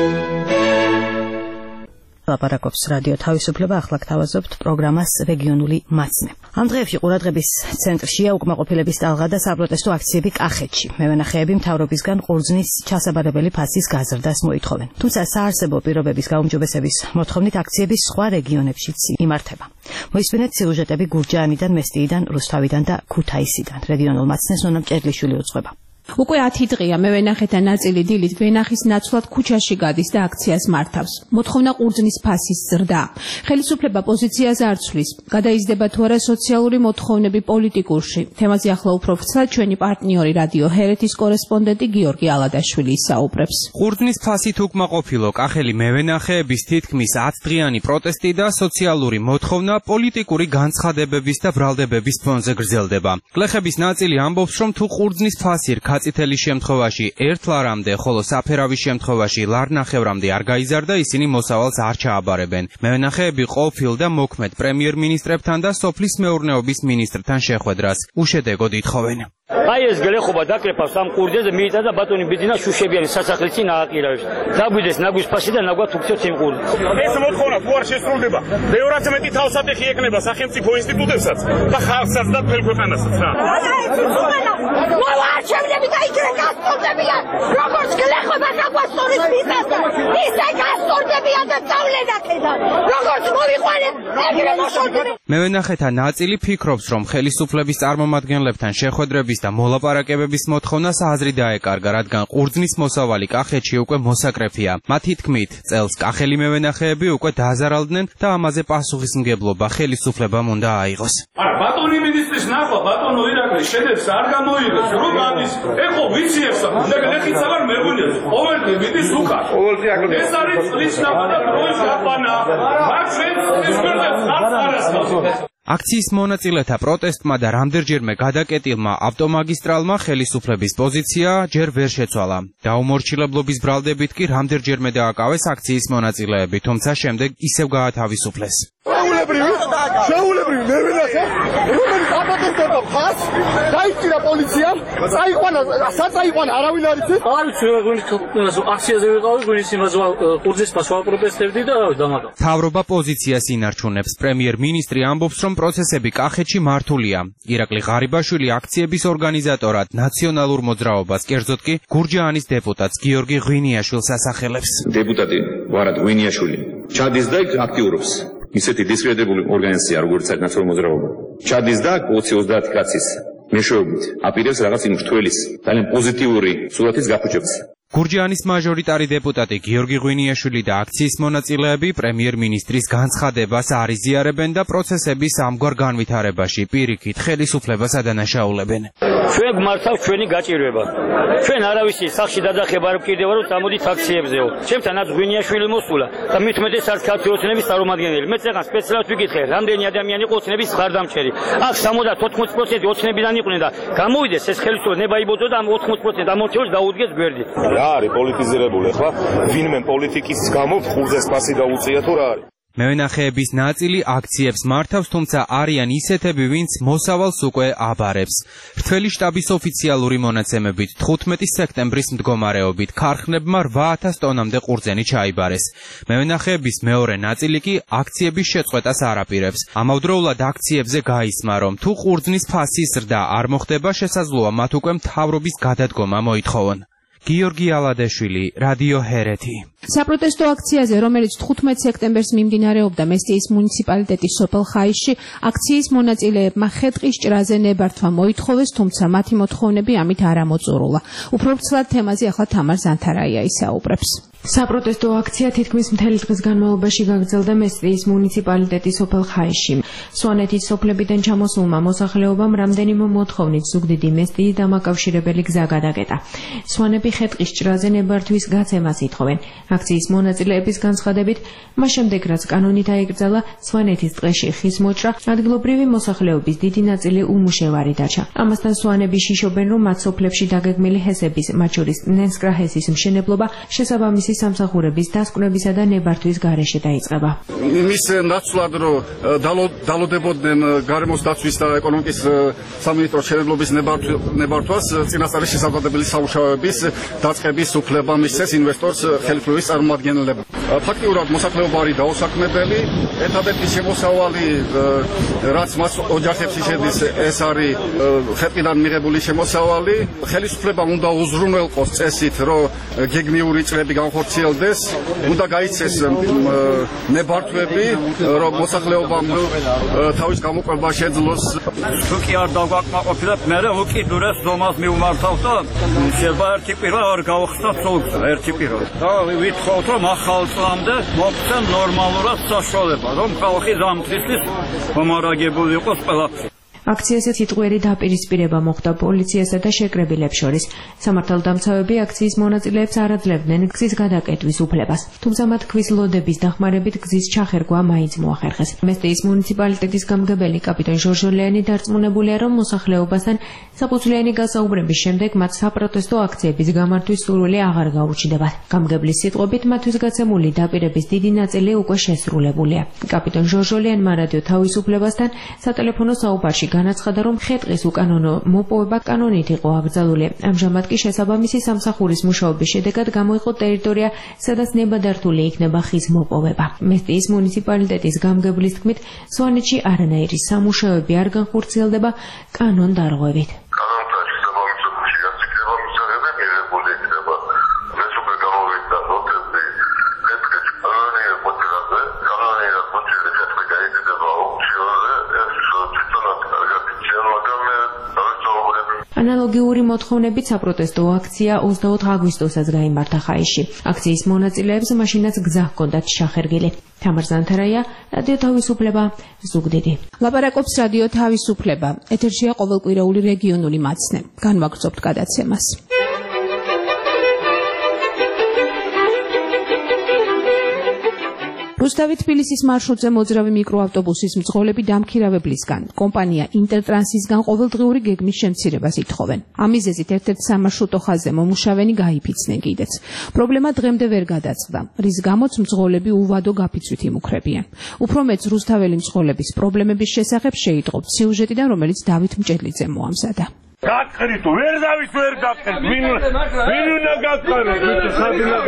ლაპარაკობს რადიო თავისუფლება, ახლა გთავაზობთ პროგრამას რეგიონული მაცნე. ამ დღეებში ყურადღების ცენტრშია უკმაყოფილების ტალღა და საპროტესტო აქციები კახეთში. მევენახეები მთავრობისგან ყურძნის ჩასაბარებელი ფასის გაზრდას მოითხოვენ. თუმცა საარსებო პირობების გაუმჯობესების მოთხოვნით აქციები სხვა რეგიონებშიც იმართება. მოისმინეთ სიუჟეტები გურჯაანიდან, მესტიიდან, რუსთავიდან და ქუთაისიდან. რეგიონულ მაცნეს ნონა მჭედლიშვილი უძღვება. უკვე ათი დღეა მევენახეთა ნაწილი დილით ვენახის ნაცვლად ქუჩაში გადის და აქციას მართავს. მოთხოვნა ყურძნის ფასის ზრდა. ხელისუფლება პოზიციაზე არ ცვლის. გადაიზრდება თუ არა სოციალური მოთხოვნები პოლიტიკურში. თემაზე ახლა უფრო ვრცლად ჩვენი პარტნიორი რადიო ჰერეთის კორესპონდენტი გიორგი ალადაშვილი ისაუბრებს. ყურძნის ფასით უკმაყოფილო კახელი მევენახეების თითქმის ათდღიანი პროტესტი და სოციალური მოთხოვნა პოლიტიკური განცხადებების და ბრალდებების ფონზე გრძელდება. გლეხების ნაწილი ამბობს, რომ თუ ყურძნის ფასი კაცითელის შემთხვევაში ერთ ლარამდე, ხოლო საფერავის შემთხვევაში ლარნახევრამდე არ გაიზარდა, ისინი მოსავალს არ ჩააბარებენ. მევენახეები ყოფილ და მოქმედ პრემიერ-მინისტრებთან და სოფლის მეურნეობის მინისტრთან შეხვედრას უშედეგოდ ითხოვენ. აი ეს გლეხობა დაკრეფავს ამ ყურძენზე, მიიწადა ბატონი ბიძინა შუშებიანი სასახლის წინ ააკირავებს. დაგვიდეს ნაგვის ფასი და ნაგვა თუქცევს იმ ყურძენს. ეს მოთხოვნა თუ არ შესრულდება, ბევრად მეტი თავსატეხი ეკნება სახელმწიფო ინსტიტუტებსაც და ხალხსაც და მთელ ქვეყანასაც რა. მოარჩევნები და იქნებ გასწორდებიან, როგორც გლეხობა გაგვასწორეს მიწაზე, ისე გასწორდებიან და წავლენ აქედან, როგორც მოვიყვანეთ, ეგრე მოშორდნენ. მევენახეთა ნაწილი ფიქრობს, რომ ხელისუფლების წარმომადგენლებთან შეხვედრების და მოლაპარაკებების მოთხოვნა სააზრი დაეკარგა, რადგან ყურძნის მოსავალი კახეთში უკვე მოსაკრეფია. მათი თქმით, წელს კახელი მევენახეები უკვე დააზარალდნენ და ამაზე პასუხისმგებლობა ხელისუფლებამ უნდა აიღოს. არა, ბატონი მინისტრის ნახვა, ბატონო ირაკლი შედებს არ გამოიღოს, რომ ამის ეხო ვიცი ესა, და გლეხიც აღარ მეგონია, ყოველდღე მიდის უკან. ყოველდღე აკლია. ეს არის წლის ნახვა და დროის გაყვანა. მათ ჩვენს ეს გვერდებს არ არასდროს. აქციის მონაწილეთა პროტესტმა და რამდენჯერმე გადაკეტილმა ავტომაგისტრალმა ხელისუფლების პოზიცია ჯერ ვერ შეცვალა. დაუმორჩილებლობის ბრალდებით კი რამდენჯერმე დააკავეს აქციის მონაწილეები, თუმცა შემდეგ ისევ გაათავისუფლეს. შეულებრივი, შეულებრივი მერვენახე, რომელიც აპატენტებდა ფას, დაიჭირა პოლიციამ, წაიყვანა, საწაიყვანა, არავინ არ იცის. არ ვიცი, ვინ აქციაზე ვიყავი, ვინ იმაზე ყურძის პასუხ პროტესტებდი და დამატა. მთავრობა პოზიციას ინარჩუნებს. პრემიერ-მინისტრი ამბობს, რომ პროცესები კახეთში მართულია. ირაკლი ღარიბაშვილი აქციების ორგანიზატორად ნაციონალურ მოძრაობას, კერძოდ კი გურჯაანის დეპუტატს გიორგი ღვინიაშვილს ასახელებს. დეპუტატი ვარად ღვინიაშვილი ჩადის და აქტიურობს ისეთი დისკრედიტებული ორგანიზაცია, როგორც ნაციონალური მოძრაობა. ჩადის და ოცი ოცდაათი კაცის მეშვეობით აპირებს რაღაც იმ მრთველის ძალიან პოზიტიური სურათის გაფუჭებას. გურჯაანის მაჟორიტარი დეპუტატი გიორგი ღვინიაშვილი და აქციის მონაწილეები პრემიერ-მინისტრის განცხადებას არ იზიარებენ და პროცესების ამგვარ განვითარებაში პირიქით ხელისუფლებას ადანაშაულებენ. ჩვენ გმართავს ჩვენი გაჭირვება. ჩვენ არავისი სახში დადახება არ გვკირდება, რომ წამოდით აქციებზეო. ჩემთანაც ღვინიაშვილი მოსულა და მით უმეტეს არც ქართული ოცნების წარმომადგენელი. მე წეგან სპეციალურად ვიკითხე, რამდენი ადამიანი იყო ოცნების მხარდამჭერი. აქ სამოცდა ოთხმოცი პროცენტი ოცნებიდან იყვნენ და გამოვიდეს ეს ხელისუფლება ნება იბოძო და ამ ოთხმოცი პროცენტ ამორჩეულს დაუდგეს გვერდით. რა არის პოლიტიზირებული ახლა ვინმე პოლიტიკის გამო ხურძეს ფასი დაუწია თუ რა არის მევენახეების ნაწილი აქციებს მართავს, თუმცა არიან ისეთები, ვინც მოსავალს უკვე აბარებს. რთველი შტაბის ოფიციალური მონაცემებით თხუთმეტი სექტემბრის მდგომარეობით ქარხნებმა რვა ათას ტონამდე ყურძენი ჩაიბარეს. მევენახეების მეორე ნაწილი კი აქციების შეწყვეტას არ აპირებს. ამავდროულად აქციებზე გაისმა, რომ თუ ყურძნის ფასის ზრდა არ მოხდება, შესაძლოა მათ უკვე მთავრობის გადადგომა მოითხოვონ. გიორგი ალადეშვილი, რადიო ჰერეთი. საპროტესტო აქციაზე, რომელიც თხუთმეტ სექტემბერს მიმდინარეობდა მესტიის მუნიციპალიტეტის სოფელ ხაისში, აქციის მონაწილეებმა ხე-ტყის ჭრაზე ნებართვა მოითხოვეს, თუმცა მათი მოთხოვნები ამით არ ამოწურულა. უფრო ვრცლად თემაზე ახლა თამარ ზანთარაია ისაუბრებს. საპროტესტო აქცია თითქმის მთელი დღის განმავლობაში გაგრძელდა მესტიის მუნიციპალიტეტის სოფელ ხაისში. სვანეთის სოფლებიდან ჩამოსულმა მოსახლეობამ რამდენიმე მოთხოვნით ზუგდიდი მესტიის დამაკავშირებელი გზა გადაკეტა. სვანები ხე-ტყის ჭრაზე ნებართვის გაცემას ითხოვენ. აქციის მონაწილეების განცხადებით, მას შემდეგ რაც კანონით აიკრძალა სვანეთის ტყეში ხის მოჭრა, ადგილობრივი მოსახლეობის დიდი ნაწილი უმუშევარი დარჩა. ამასთან სვანები შიშობენ, რომ მათ სოფლებში დაგეგმილი ჰესების, მათ შორის ნენსკრა-ჰესის მშენებლობა შესაბამისი სამსახურების დასკვნებისა და ნებართვის გარეშე დაიწყება. მის ნაცვლად რომ დალოდებოდნენ გარემოს დაცვის და ეკონომიკის სამინისტრო მშენებლობის ნებართვას, წინასწარი შესაძლებელი სამუშაოების დაწყების უფლება მისცეს ინვესტორს ხელისუფლების წარმომადგენლებმა. ფაქტიურად მოსახლეობა არის დაუსაქმებელი, ერთადერთი შემოსავალი რაც მას ოჯახებში შედის, ეს არის ხე-ტყიდან მიღებული შემოსავალი. ხელისუფლება უნდა უზრუნველყოს წესით, რომ გეგმიური წლები განხორციელდეს, უნდა გაიცეს ნებართვები, რომ მოსახლეობამ თავის გამოყვება შეძლოს. თუ კი არ დავგაკმაყოფილებ, მე უკიდურეს ზომას მივმართავ და შეიძლება ერთი პირა არ გავხსნათ სულს, ერთი პირა. და ვითხოვთ, რომ ახალ წლამდე მოხდეს ნორმალურად საშუალება, რომ ხალხი ზამთრისთვის მომარაგებული იყოს ყველაფერი. აქციაზე თითღვერი დაპირისპირება მოხდა პოლიციასა და შეკრებილებს შორის. სამართალდამცავები აქციის მონაწილეებს არ აძლევდნენ გზის გადაკეტვის უფლებას, თუმცა მათ ქვის ლოდების დახმარებით გზის ჩახერგვა მაინც მოახერხეს. მესტიის მუნიციპალიტეტის გამგებელი კაპიტან ჟორჟოლიანი დარწმუნებულია, რომ მოსახლეობასთან საფუძვლიანი გასაუბრების შემდეგ მათ საპროტესტო აქციების გამართვის სურვილი აღარ გაუჩნდებათ. გამგებლის სიტყვებით, მათთვის გაცემული დაპირების დიდი ნაწილი უკვე შესრულებულია. კაპიტან ჟორჟოლიანმა რადიო თავისუფლებასთან სატელეფონო საუბარში განაცხადა, რომ ხე-ტყის უკანონო მოპოვება კანონით იყო აკრძალული. ამჟამად კი შესაბამისი სამსახურის მუშაობის შედეგად გამოიყო ტერიტორია, სადაც ნებადართული იქნება ხის მოპოვება. მესტიის მუნიციპალიტეტის გამგებლის თქმით, სვანეთში არანაირი სამუშაოები არ განხორციელდება კანონდარღვევით. ანალოგიური მოთხოვნებით საპროტესტო აქცია ოცდაოთხ აგვისტოსაც გაიმართა ხაისში. აქციის მონაწილეებს მაშინაც გზა ჰქონდათ ჩახერგილი. თამარ ზანთარაია, რადიო თავისუფლება, ზუგდიდი. ლაპარაკობს რადიო თავისუფლება. ეთერშია ყოველკვირეული რეგიონული მაცნე. განვაგრძობთ გადაცემას. რუსთავი-თბილისის მარშრუტზე მოძრავი მიკროავტობუსის მძღოლები დამქირავებლისგან კომპანია ინტერტრანსისგან ყოველდღიური გეგმის შემცირებას ითხოვენ. ამ მიზეზით ერთ-ერთ სამარშრუტო ხაზზე მომუშავენი გაიფიცნენ კიდეც. პრობლემა დღემდე ვერ გადაწყდა, რის გამოც მძღოლები უვადო გაფიცვით იმუქრებიან. უფრო მეც რუსთაველი მძღოლების პრობლემების შესახებ შეიტყობთ სიუჟეტიდან, რომელიც დავით მჭედლიძემ მოამზადა. გაკრით ვერ დავის ვერ გაკრით ვინ ვინ უნდა გაკრით სადილა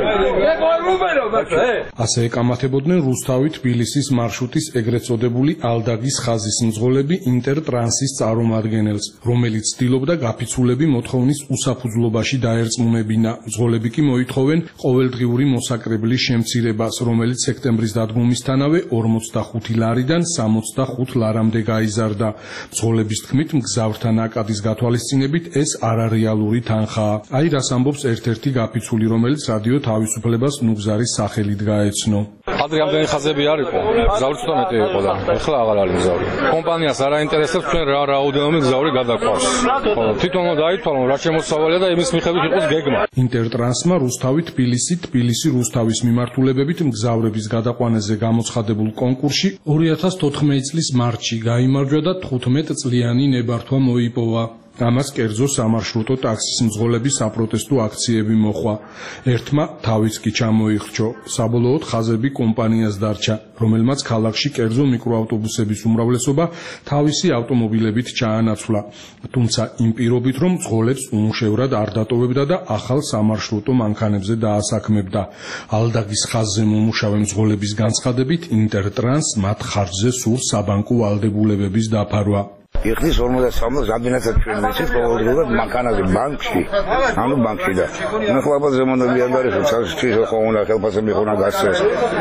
გაკრით ასე ეკამათებოდნენ რუსთავი-თბილისის მარშრუტის ეგრეთ წოდებული ალდაგის ხაზის მძღოლები ინტერტრანსის წარმომადგენელს, რომელიც ცდილობდა გაფიცულები მოთხოვნის უსაფუძვლობაში დაერწმუნებინა. მძღოლები კი მოითხოვენ ყოველდღიური მოსაკრებლის შემცირებას, რომელიც სექტემბრის დადგმումისთანავე ორმოცდახუთი ლარიდან სამოცდახუთ ლარამდე გაიზარდა. მძღოლების თქმით, მგზავრთა ნაკადის გათვალისწინებით ეს არარეალური თანხაა. აი რას ამბობს ერთ-ერთი გაფიცული, რომელიც რადიო თავისუფლებას ნუგზარის სახელით გაეცნო. ადრე ამდენი ხაზები არ იყო, მგზავრიც თვითონ მეტი იყო და ეხლა აღარ არის მგზავრი. კომპანიას არ აინტერესებს ჩვენ რა რაოდენობით მგზავრი გადაყვავს. თვითონ დაითვალონ რა შემოსავალია და იმის მიხედვით იყოს გეგმა. ინტერტრანსმა რუსთავი-თბილისი, თბილისი-რუსთავის მიმართულებებით მგზავრების გადაყვანაზე გამოცხადებულ კონკურსში ორი ათას თოთხმეტი წლის მარტში გაიმარჯვა და თხუთმეტ წლიანი ნებართვა მოიპოვა. ამას კერძო სამარშრუტო ტაქსის მძღოლების საპროტესტო აქციები მოხვა. ერთმა თავიც კი ჩამოიხრჩო. საბოლოოდ ხაზები კომპანიას დარჩა, რომელმაც ქალაქში კერძო მიკროავტობუსების უმრავლესობა თავისი ავტომობილებით ჩაანაცვლა. თუმცა იმ პირობით, რომ მძღოლებს უმუშევრად არ დატოვებდა და ახალ სამარშრუტო მანქანებზე დაასაქმებდა. ალდაგის ხაზზე მომუშავე მძღოლების განცხადებით, ინტერტრანს მათ ხარჯზე სურს საბანკო ვალდებულებების დაფარვა. იხდის ორმოცდასამს რამდენადაც ჩვენ ვიცით ყოველდღიურად მანქანაზე ბანკში ანუ ბანკში და ნახლაბად ზემონები არ არის საერთოდ ხო უნდა ხელფასები ხონა გასცეს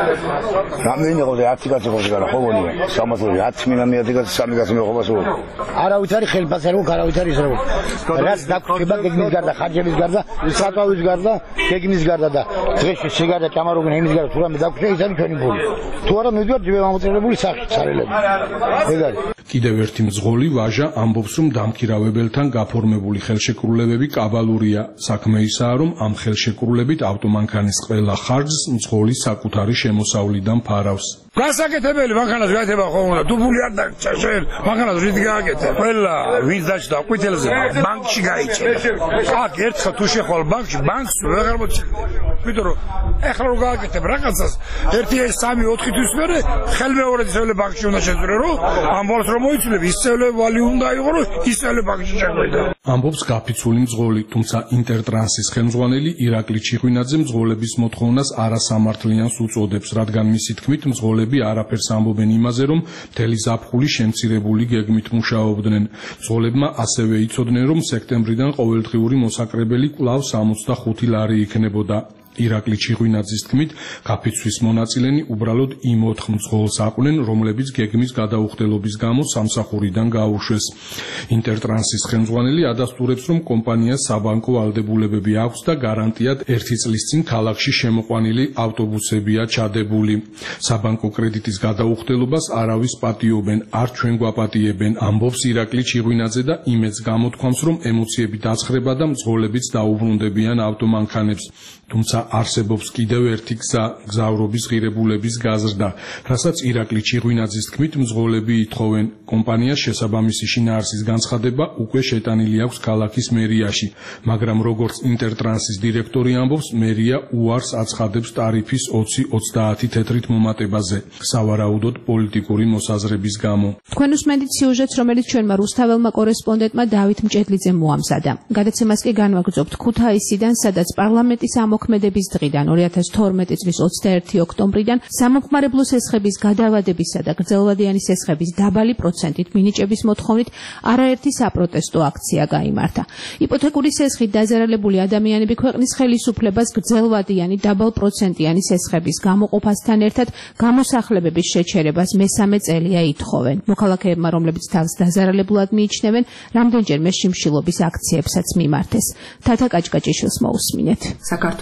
რამდენი იყო ათი კაცი ხო შეიძლება ხო გონია სამასური ათი მინამი ათი კაცი სამი კაცი მეყოფას უ არავით არის ხელფასი რო არავით არის რო რაც დაგხვდება გეგმის გარდა ხარჯების გარდა საწვავის გარდა გეგმის გარდა და დღეში სიგარეტა ჩამარობენ იმის გარდა თუ რამე დაგხვდება ის არის ჩვენი ფული თუ არა მივიდივარ ჯიბე ამოწელებული სახით სარელები ეგ არის კიდევ ერთი მძღოლი ვაჟა ამბობს, რომ დამქირავებელთან გაფორმებული ხელშეკრულებები კაბალურია. საქმე ისაა, რომ ამ ხელშეკრულებით ავტომანქანის ყველა ხარჯს მძღოლის საკუთარი შემოსავლიდან ფარავს. გასაკეთებელი მანქანას გაეთება ხო უნდა თუ ფული არ დაგჭა შენ მანქანას რით გააკეთე ყველა ვინც დაჭდა ყვითელზე ბანკში გაიჭერა აქ ერთხელ თუ შეხვალ ბანკში ბანკს ვეღარ მოჭერდა იმიტომ რომ ეხლა რო გააკეთებ რაღაცას ერთი სამი ოთხი თვის მერე ხელმეორედისეულე ბანკში უნდა შეძრო რომ ამბობს რომ მოიცვლები ისწავლე ვალი უნდა იყო რომ ისწავლე ბანკში შეგვიდა ამბობს გაფიცული მძღოლი, თუმცა ინტერტრანსის ხელმძღვანელი ირაკლი ჩიხვინაძე მძღოლების მოთხოვნას არასამართლიანს უწოდებს, რადგან მისი თქმით მძღოლები არაფერს ამბობენ იმაზე, რომ მთელი ზაფხული შემცირებული გეგმით მუშაობდნენ. მძღოლებმა ასევე იცოდნენ, რომ სექტემბრიდან ყოველდღიური მოსაკრებელი კვლავ სამოცდახუთი ლარი იქნებოდა. ირაკლი ჩიხვინაძის თქმით, გაფიცვის მონაწილენი უბრალოდ იმ ოთხ მძღოლს აყვნენ, რომლებიც გეგმის გადაუხდელობის გამო სამსახურიდან გაუშვეს. ინტერტრანსის ხელმძღვანელი ადასტურებს, რომ კომპანიას საბანკო ვალდებულებები აქვს და გარანტიად ერთი წლის წინ ქალაქში შემოყვანილი ავტობუსებია ჩადებული. საბანკო კრედიტის გადაუხდელობას არავის პატიობენ, არ ჩვენ გვაპატიებენ, ამბობს ირაკლი ჩიხვინაძე და იმედს გამოთქვამს, რომ ემოციები დაცხრება და მძღოლებიც დაუბრუნდებიან ავტომანქანებს. თუმცა არსებობს კიდევ ერთი გზა, მგზავრობის ღირებულების გაზრდა, რასაც ირაკლი ჩიხვინაძის თქმით მძღოლები ითხოვენ. კომპანიას შესაბამისი შინაარსის განცხადება უკვე შეტანილი აქვს ქალაქის მერიაში, მაგრამ როგორც ინტერტრანსის დირექტორი ამბობს, მერია უარს აცხადებს ტარიფის ოცი ოცდაათი თეთრით მომატებაზე, სავარაუდოდ პოლიტიკური მოსაზრების გამო. თქვენ უსმენთ სიუჟეტს, რომელიც ჩვენმა რუსთაველმა კორესპონდენტმა დავით მჭედლიძემ მოამზადა. გადაცემას კი განვაგრძობთ ქუთაისიდან, სადაც პარლამენტის ამოქმედების დღიდან ორი ათას თორმეტი წლის ოცდაერთი ოქტომბრიდან სამომხმარებლო სესხების გადავადებისა და გრძელვადიანი სესხების დაბალი პროცენტით მინიჭების მოთხოვნით არაერთი საპროტესტო აქცია გაიმართა. იპოთეკური სესხით დაზარალებული ადამიანები ქვეყნის ხელისუფლებას გრძელვადიანი დაბალპროცენტიანი სესხების გამოყოფასთან ერთად გამოსახლებების შეჩერებას მესამე წელია ითხოვენ. მოქალაქეებმა, რომლებიც თავს დაზარალებულად მიიჩნევენ, რამდენჯერმე შიმშილობის აქციებსაც მიმართეს. თათა კაჭკაჭიშვილს მოусმინეთ. საქართველოს პარლამენტი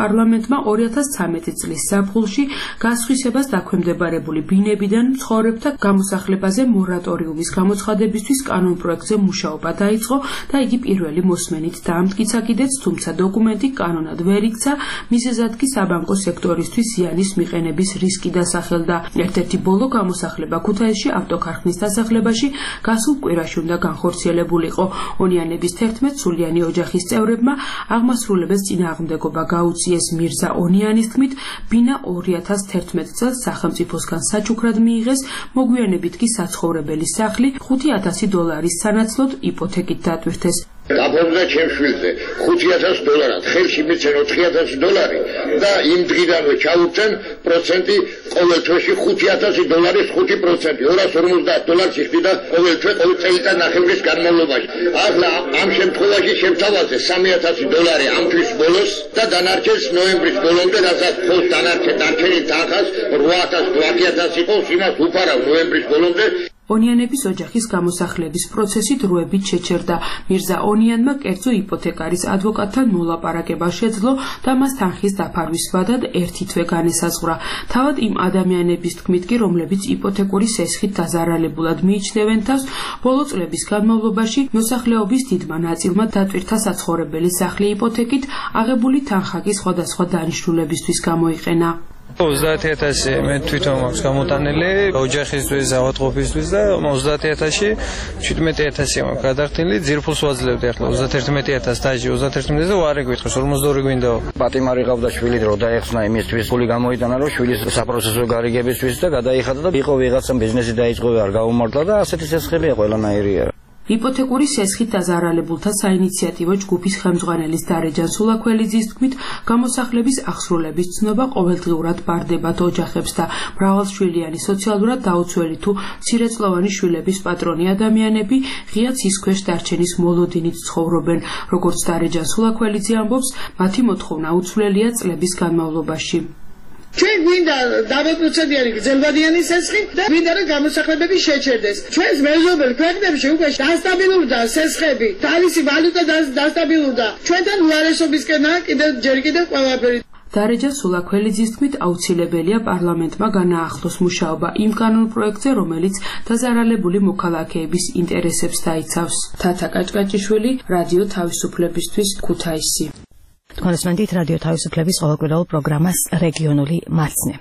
პარლამენტმა ორი ათას ცხრამეტი წლის ზაფხულში გასხვისებას დაქვემდებარებული ბინებიდან მცხოვრებთა გამოსახლებაზე მორატორიუმის გამოცხადებისთვის კანონპროექტზე მუშაობა დაიწყო და იგი პირველი მოსმენით დაამტკიცა კიდეც, თუმცა დოკუმენტი კანონად ვერ იქცა, მიზეზად კი საბანკო სექტორისთვის ზიანის მიყენების რისკი დასახელდა. ერთ-ერთი ბოლო გამოსახლება ქუთაისში ავტოქარხნის დასახლებაში გასულ კვირაში უნდა განხორციელებულიყო. ონიანების თერთმეტ სულიანი ოჯახის წევრებმა აღმასრულებელს წინააღმდეგობა გაუწიეს. მირზა ონიანის თქმით, ბინა ორი ათას თერთმეტ წელს სახელმწიფოსგან საჩუქრად მიიღეს, მოგვიანებით კი საცხოვრებელი სახლი ხუთი ათასი დოლარის სანაცვლოდ იპოთეკით დატვირთეს. დაფორდა ჩემს შვილზე ხუთი ათასი დოლარად, ხელში მიცენ ოთხი ათასი დოლარი და იმ დღიდანვე ჩაუწენ პროცენტი ყოველ თვეში ხუთი ათასი დოლარის ხუთი პროცენტი, ორას ორმოცდაათ დოლარს იხდიდა ყოველ თვე ყოველ წელიწად ნახევრის განმავლობაში. ახლა ამ შემთხვევაში შემთავაზე სამი ათასი დოლარი ამ თვის ბოლოს და დანარჩენს ნოემბრის ბოლომდე, რასაც ხოლმე დანარჩენ დარჩენილ თანხას რვა ათასი ათი ათასი იყოს, იმას უფარავ ნოემბრის ბოლომდე. ონიანების ოჯახის გამოსახლების პროცესი დროებით შეჩერდა. მირზა ონიანმა კერძო იპოთეკარის ადვოკატთან მოლაპარაკება შეძლო და მას თანხის დაფარვის ვადად ერთი თვე განესაზღვრა. თავად იმ ადამიანების თქმით კი, რომლებიც იპოთეკური სესხით დაზარალებულად მიიჩნევენ თავს, ბოლო წლების განმავლობაში მოსახლეობის დიდმა ნაწილმა დატვირთა საცხოვრებელი სახლი იპოთეკით, აღებული თანხა კი სხვადასხვა დანიშნულებისთვის გამოიყენა. ოცდაათი ათასი მე თვითონ მაქვს გამოტანილი ოჯახისთვის, ავადმყოფისთვის და ოცდაათი ათასი შვიდმეტი ათასი მაქვს გადახდილი, ძირფულს ვაძლევდი ახლა ოცდაათი ათასი სტაჟი, ოცდაათი ათასი და ვარი გვითხრს ორმოცდაორი გვინდაო. პატიმარი ყავდა შვილი, რო დაეხსნა იმისთვის, ფული გამოიტანა, რომ შვილის საპროცესო გარიგებისთვის და გადაიხადა და იყო ვიღაცამ ბიზნესი დაიწყო და არ გაუმართლა და ასეთი სესხებია ყველანაირია. იპოთეკური სესხით დაზარალებულთა საინიციატივო ჯგუფის ხელმძღვანელის დარეჯან სულაქველიძის თქმით, გამოსახლების აღსრულების ცნობა ყოველდღიურად ბარდებათ ოჯახებს და მრავალშვილიანი სოციალურად დაუცველი თუ მცირეწლოვანი შვილების პატრონი ადამიანები ღია ცის ქვეშ დარჩენის მოლოდინით ცხოვრობენ. როგორც დარეჯან სულაქველიძე ამბობს, მათი მოთხოვნა უცვლელია წლების განმავლობაში. ჩვენ გვინდა დამეტუცებიანი გრძელვადიანი სესხი და გვინდა რომ გამოსახლებები შეჩერდეს. ჩვენს მეზობელ ქვეყნებში უკვე დასტაბილურდა სესხები, თავისი ვალუტა დასტაბილურდა. ჩვენთან უარესობისკენაა კიდევ ჯერ კიდევ ყველაფერი. დარეჯან სულაქველიძის თქმით, აუცილებელია პარლამენტმა განაახლოს მუშაობა იმ კანონპროექტზე, რომელიც დაზარალებული მოქალაქეების ინტერესებს დაიცავს. თათა კაჭკაჭიშვილი, რადიო თავისუფლებისთვის, ქუთაისი. კონსტანტით რადიო თავისუფლების ყოველკვირეულ პროგრამას რეგიონული მარცნე.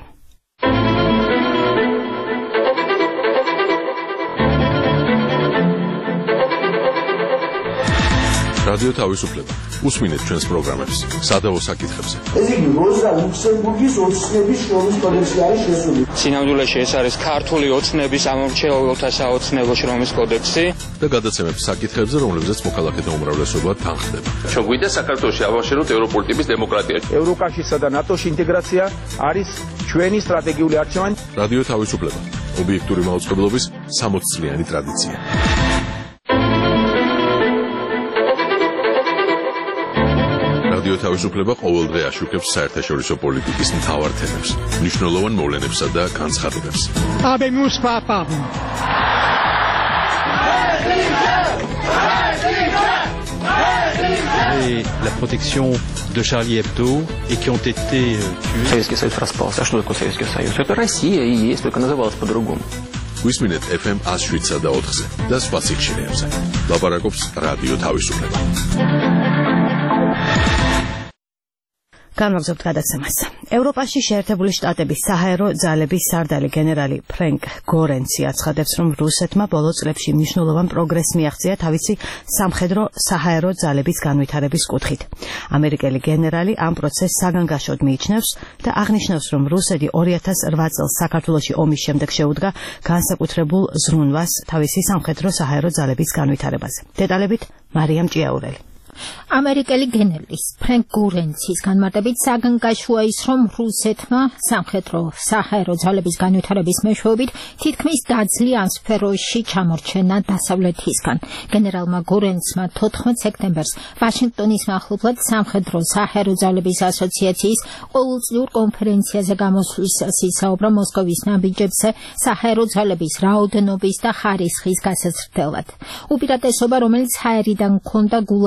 რადიო თავისუფლება. უსმინეთ ჩვენს პროგრამებს სადავო საკითხებზე. ეს იგი როზა ლუქსემბურგის ოცნების შრომის კოდექსი არის შესული. სინამდვილეში ეს არის ქართული ოცნების ამომრჩეველთა საოცნებო შრომის კოდექსი და გადაცემებს საკითხებზე, რომლებზეც მოქალაქეთა უმრავლესობა თანხდება. ჩვენ გვინდა საქართველოში ავაშენოთ ევროპული ტიპის დემოკრატია. ევროკავშირსა და ნატოში ინტეგრაცია არის ჩვენი სტრატეგიული არჩევანი. რადიო თავისუფლება. ობიექტური მაუწყებლობის სამოც წლიანი ტრადიცია. რადიო თავისუფლება ყოველდღე აშუქებს საერთაშორისო პოლიტიკის მთავარ თემებს, მნიშვნელოვან მოვლენებსა და განცხადებებს. Habemus Papa. Et la protection de Charlie Hebdo et qui ont été tués. Советский Союз распался. А что такое Советский Союз? Это Россия и есть, только называлась по-другому. გვისმინეთ эф эм one oh seven და ოთხზე და სხვა სიხშირეებზე. ლაპარაკობს რადიო თავისუფლება. განვაგრძობთ გადაცემას. ევროპაში შეერთებული შტატების საჰაერო ძალების სარდალი გენერალი ფრენკ გორენცი აცხადებს, რომ რუსეთმა ბოლო წლებში მნიშვნელოვან პროგრესს მიაღწია თავისი სამხედრო საჰაერო ძალების განვითარების კუთხით. ამერიკელი გენერალი ამ პროცესს საგანგაშოდ მიიჩნევს და აღნიშნავს, რომ რუსეთი ორი ათას რვა წელს საქართველოში ომის შემდეგ შეუდგა განსაკუთრებულ ზრუნვას თავისი სამხედრო საჰაერო ძალების განვითარებაზე. დეტალებით მარიამ ჭიაურელი. ამერიკელი გენერლის ფრენკ გორენცის განმარტებით საგანგაშოა ის, რომ რუსეთმა სამხედრო საჰაერო ძალების განვითარების მეშვეობით თითქმის დაძლიან სფეროში ჩამორჩენა დასავლეთისგან. გენერალმა გორენცმა თოთხმეტ სექტემბერს ვაშინგტონის მახლობლად სამხედრო საჰაერო ძალების ასოციაციის ყოველწლიურ კონფერენციაზე გამოსვლისას ისაუბრა მოსკოვის ნაბიჯებზე საჰაერო ძალების რაოდენობის და ხარისხის გასაცვლელად. უპირატესობა, რომელიც ჰაერიდან ჰქონდა გულახდილად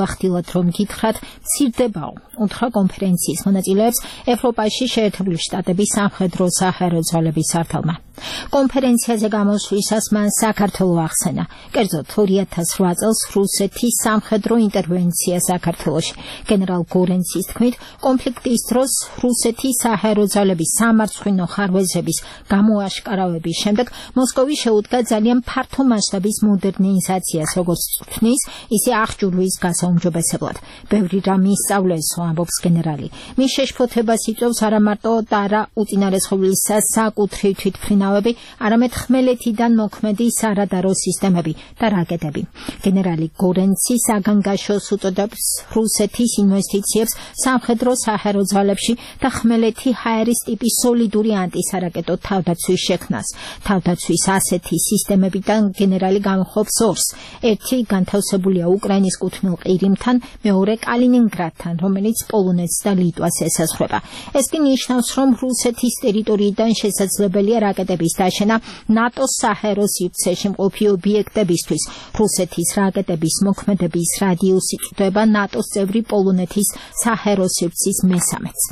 მოგთხოვოთ რომ გითხრათ მცირდებაო უთხრა კონფერენციის მონაწილეებს ევროპაში შეერთებული შტატების სამხედრო საჰაერო ძალების სარდალმა. კონფერენციაზე გამოსვლისას მან საქართველო ახსენა. კერძოდ ორი ათას ოთხ წელს რუსეთის სამხედრო ინტერვენცია საქართველოში. გენერალ გორენცის თქმით, კონფლიქტის დროს რუსეთის საჰაერო ძალების სამარცხვინო ხარვეზების გამოაშკარავების შემდეგ მოსკოვი შეუდგა ძალიან ფართო მასშტაბის მოდერნიზაციას, როგორც წვრთნის, ისე აღჭურვის გასაუმჯობესებლად. ბევრი რამ ისწავლესო, ამბობს გენერალი. მის შეშფოთებას იწვევს არა მარტო ტარა უწინარესობლისა საკუთრივ თვითმფრინავები, არამედ ხმელეთიდან მოქმედი სარადარო სისტემები და რაკეტები. გენერალი გორენცი საგანგაშოს უწოდებს რუსეთის ინვესტიციებს სამხედრო საჰაერო ძალებში და ხმელეთი ჰაერის ტიპის სოლიდური ანტისარაკეტო თავდაცვის შექმნას. თავდაცვის ასეთი სისტემებიდან გენერალი გამხობს ორს. ერთი განთავსებულია უკრაინის კუთვნილ ყირიმთან, მეორე კალინინგრადთან, რომელიც პოლონეთს და ლიტვას ესაზღვრება. ეს კი ნიშნავს, რომ რუსეთის ტერიტორიიდან შესაძლებელია რაკეტების დაშენა ნატოს საჰაერო სივრცეში მყოფი ობიექტებისთვის. რუსეთის რაკეტების მოქმედების რადიუსი ჭდება ნატოს წევრი პოლონეთის საჰაერო სივრცის მესამედს.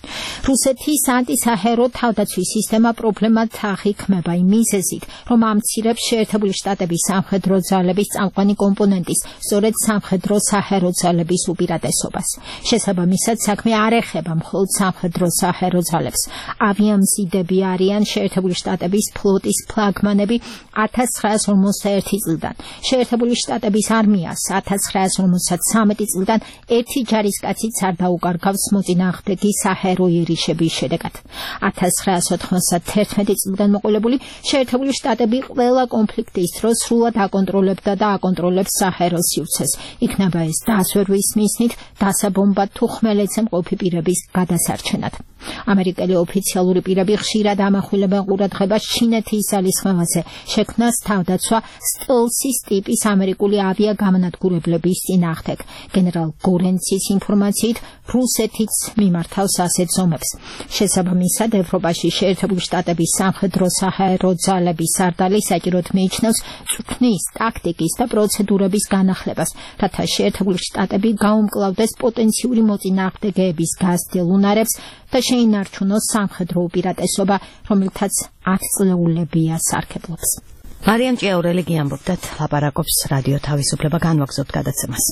რუსეთის ანტისაჰაერო თავდაცვის სისტემა პრობლემად აღიქმება იმ მიზეზით, რომ ამცირებს შეერთებული შტატების სამხედრო ძალების წამყვანი კომპონენტის, სწორედ სამხედრო საჰაერო ძალების უპირატესობას. შესაბამისად, საქმე არ ეხება მხოლოდ სამხედრო საჰაერო ძალებს. ავიამზიდები არიან შეერთებული შტატების ფლოტის ფლაგმანები ათას ცხრაას ორმოცდაერთი წლიდან. შეერთებული შტატების არმიას ათას ცხრაას ორმოცდაათი წლიდან ერთი ჯარისკაციც არ დაუკარგავს მოწინააღმდეგი საჰაერო იერიშების შედეგად. ათას ცხრაას ოთხმოცდათერთმეტი წლიდან მოყოლებული შეერთებული შტატები ყველა კონფლიქტის დროს სრულად აკონტროლებდა და აკონტროლებს საჰაერო სივრცეს. იქნება ეს დასვერვის მიზნით, დასაბომბად თუ ხმელეთზე მყოფი პირების გადასარჩენად. ამერიკელი ოფიციალური პირები ხშირად ამახვილებენ ყურადღებას ჩინეთის ძალისხმევაზე, შექმნას თავდაცვა სტელსის ტიპის ამერიკული ავიაგამონადგურებლების წინააღმდეგ. გენერალ გორენცის ინფორმაციით, რუსეთიც მიმართავს ასეთ ზომებს. შესაბამისად, ევროპაში შეერთებული შტატების სამხედრო საჰაერო ძალების სარდალი საჭიროდ მიიჩნევს წვრთნის, ტაქტიკის და პროცედურების განახლებას, რათა შეერთებული შტატები გაუმკლავდეს პოტენციური მოწინააღმდეგეების გასდელ უნარებს და შეინარჩუნოს სამხედრო უპირატესობა, რომელთაც ათწლეულებია სარგებლობს. მარიამ ჭიაურელი გიამბობდათ, ლაპარაკობს რადიო თავისუფლება, განვაგრძობთ გადაცემას.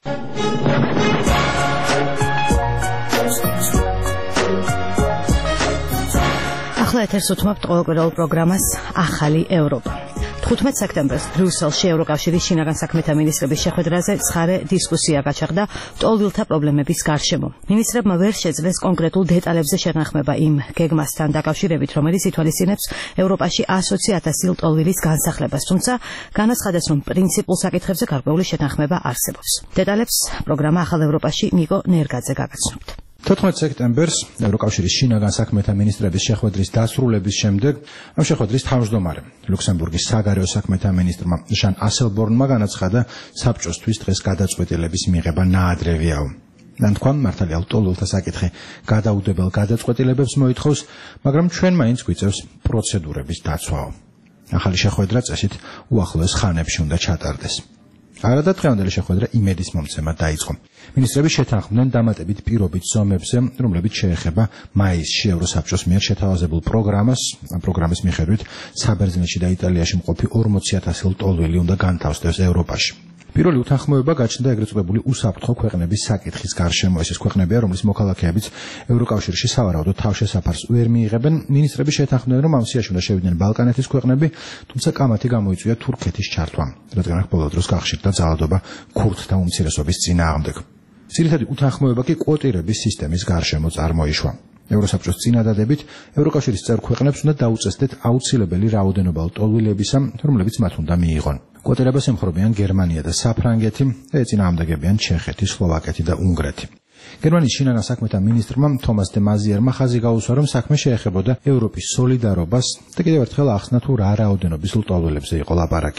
ახლა ეთერს უთმობთ ყოველკვირეულ პროგრამას ახალი ევროპა. თხუთმეტ სექტემბერს ბრიუსელში ევროკავშირის შინაგან საქმეთა მინისტრების შეხვედრაზე ცხარე დისკუსია გაჩაღდა ტოლვილთა პრობლემების გარშემო. მინისტრებმა ვერ შეძლეს კონკრეტულ დეტალებზე შეთანხმება იმ გეგმასთან დაკავშირებით, რომელიც ითვალისწინებს ევროპაში ასოცი ათასი ტოლვილის განსახლებას, თუმცა განაცხადეს, რომ პრინციპულ საკითხებზე გარკვეული შეთანხმება არსებობს. დეტალებს პროგრამა ახალ ევროპაში ნიკო ნერგაძე გაგაცნობთ. თოთხმეტ სექტემბერს ევროკავშირის შინაგან საქმეთა მინისტრების შეხვედრის დასრულების შემდეგ ამ შეხვედრის თავმჯდომარე ლუქსემბურგის საგარეო საქმეთა მინისტრმა ჟან ასელბორნმა განაცხადა, საბჭოსთვის დღეს გადაწყვეტილების მიღება ნაადრევიაო. ნანთქვამ მართალია ტოლვილთა საკითხი გადაუდებელ გადაწყვეტილებებს მოითხოვს, მაგრამ ჩვენ მაინც გვიწევს პროცედურების დაცვაო. ახალი შეხვედრა წესით უახლოეს ხანებში უნდა ჩატარდეს. არადა დღევანდელი შეხვედრა იმედის მომცემად დაიწყო. მინისტრები შეთანხმდნენ დამატებით პირობით ზომებზე, რომლებიც შეეხება მაისში ევროსაბჭოს მიერ შეთავაზებულ პროგრამას. ამ პროგრამის მიხედვით საბერძნეთში და იტალიაში მყოფი ორმოცი ათასი ტოლვილი უნდა განთავსდეს ევროპაში. პირველი უთანხმოება გაჩნდა ეგრეთ წოდებული უსაფრთხო ქვეყნების საკითხის გარშემო. ეს ის ქვეყნებია, რომლის მოქალაქეებიც ევროკავშირში სავარაუდოდ თავშესაფარს ვერ მიიღებენ. მინისტრები შეთანხმდნენ, რომ ამ სიაში უნდა შევიდნენ ბალკანეთის ქვეყნები, თუმცა კამათი გამოიწვია თურქეთის ჩართვამ, რადგან აქ ბოლო დროს გახშირდა ძალადობა ქურთთა უმცირესობის წინააღმდეგ. ძირითადი უთანხმოება კი კვოტირების სისტემის გარშემო წარმოიშვა. ევროსაბჭოს წინადადებით ევროკავშირის წევრ ქვეყნებს უნდა დაუწესდეთ აუცილებელი რაოდენობა ტოლვილებისა, რომლებიც მათ უნდა მიიღონ. კვოტირებას ემხრობიან გერმანია და საფრანგეთი და ეწინააღმდეგებიან ჩეხეთი, სლოვაკეთი და უნგრეთი. გერმანიის შინაგან საქმეთა მინისტრმა თომას დე მაზიერმა ხაზი გაუსვა, რომ საქმე შეეხებოდა ევროპის სოლიდარობას და კიდევ ერთხელ ახსნა, თუ რა რაოდენობის ლტოლვილებზე იყო ლაპარაკი.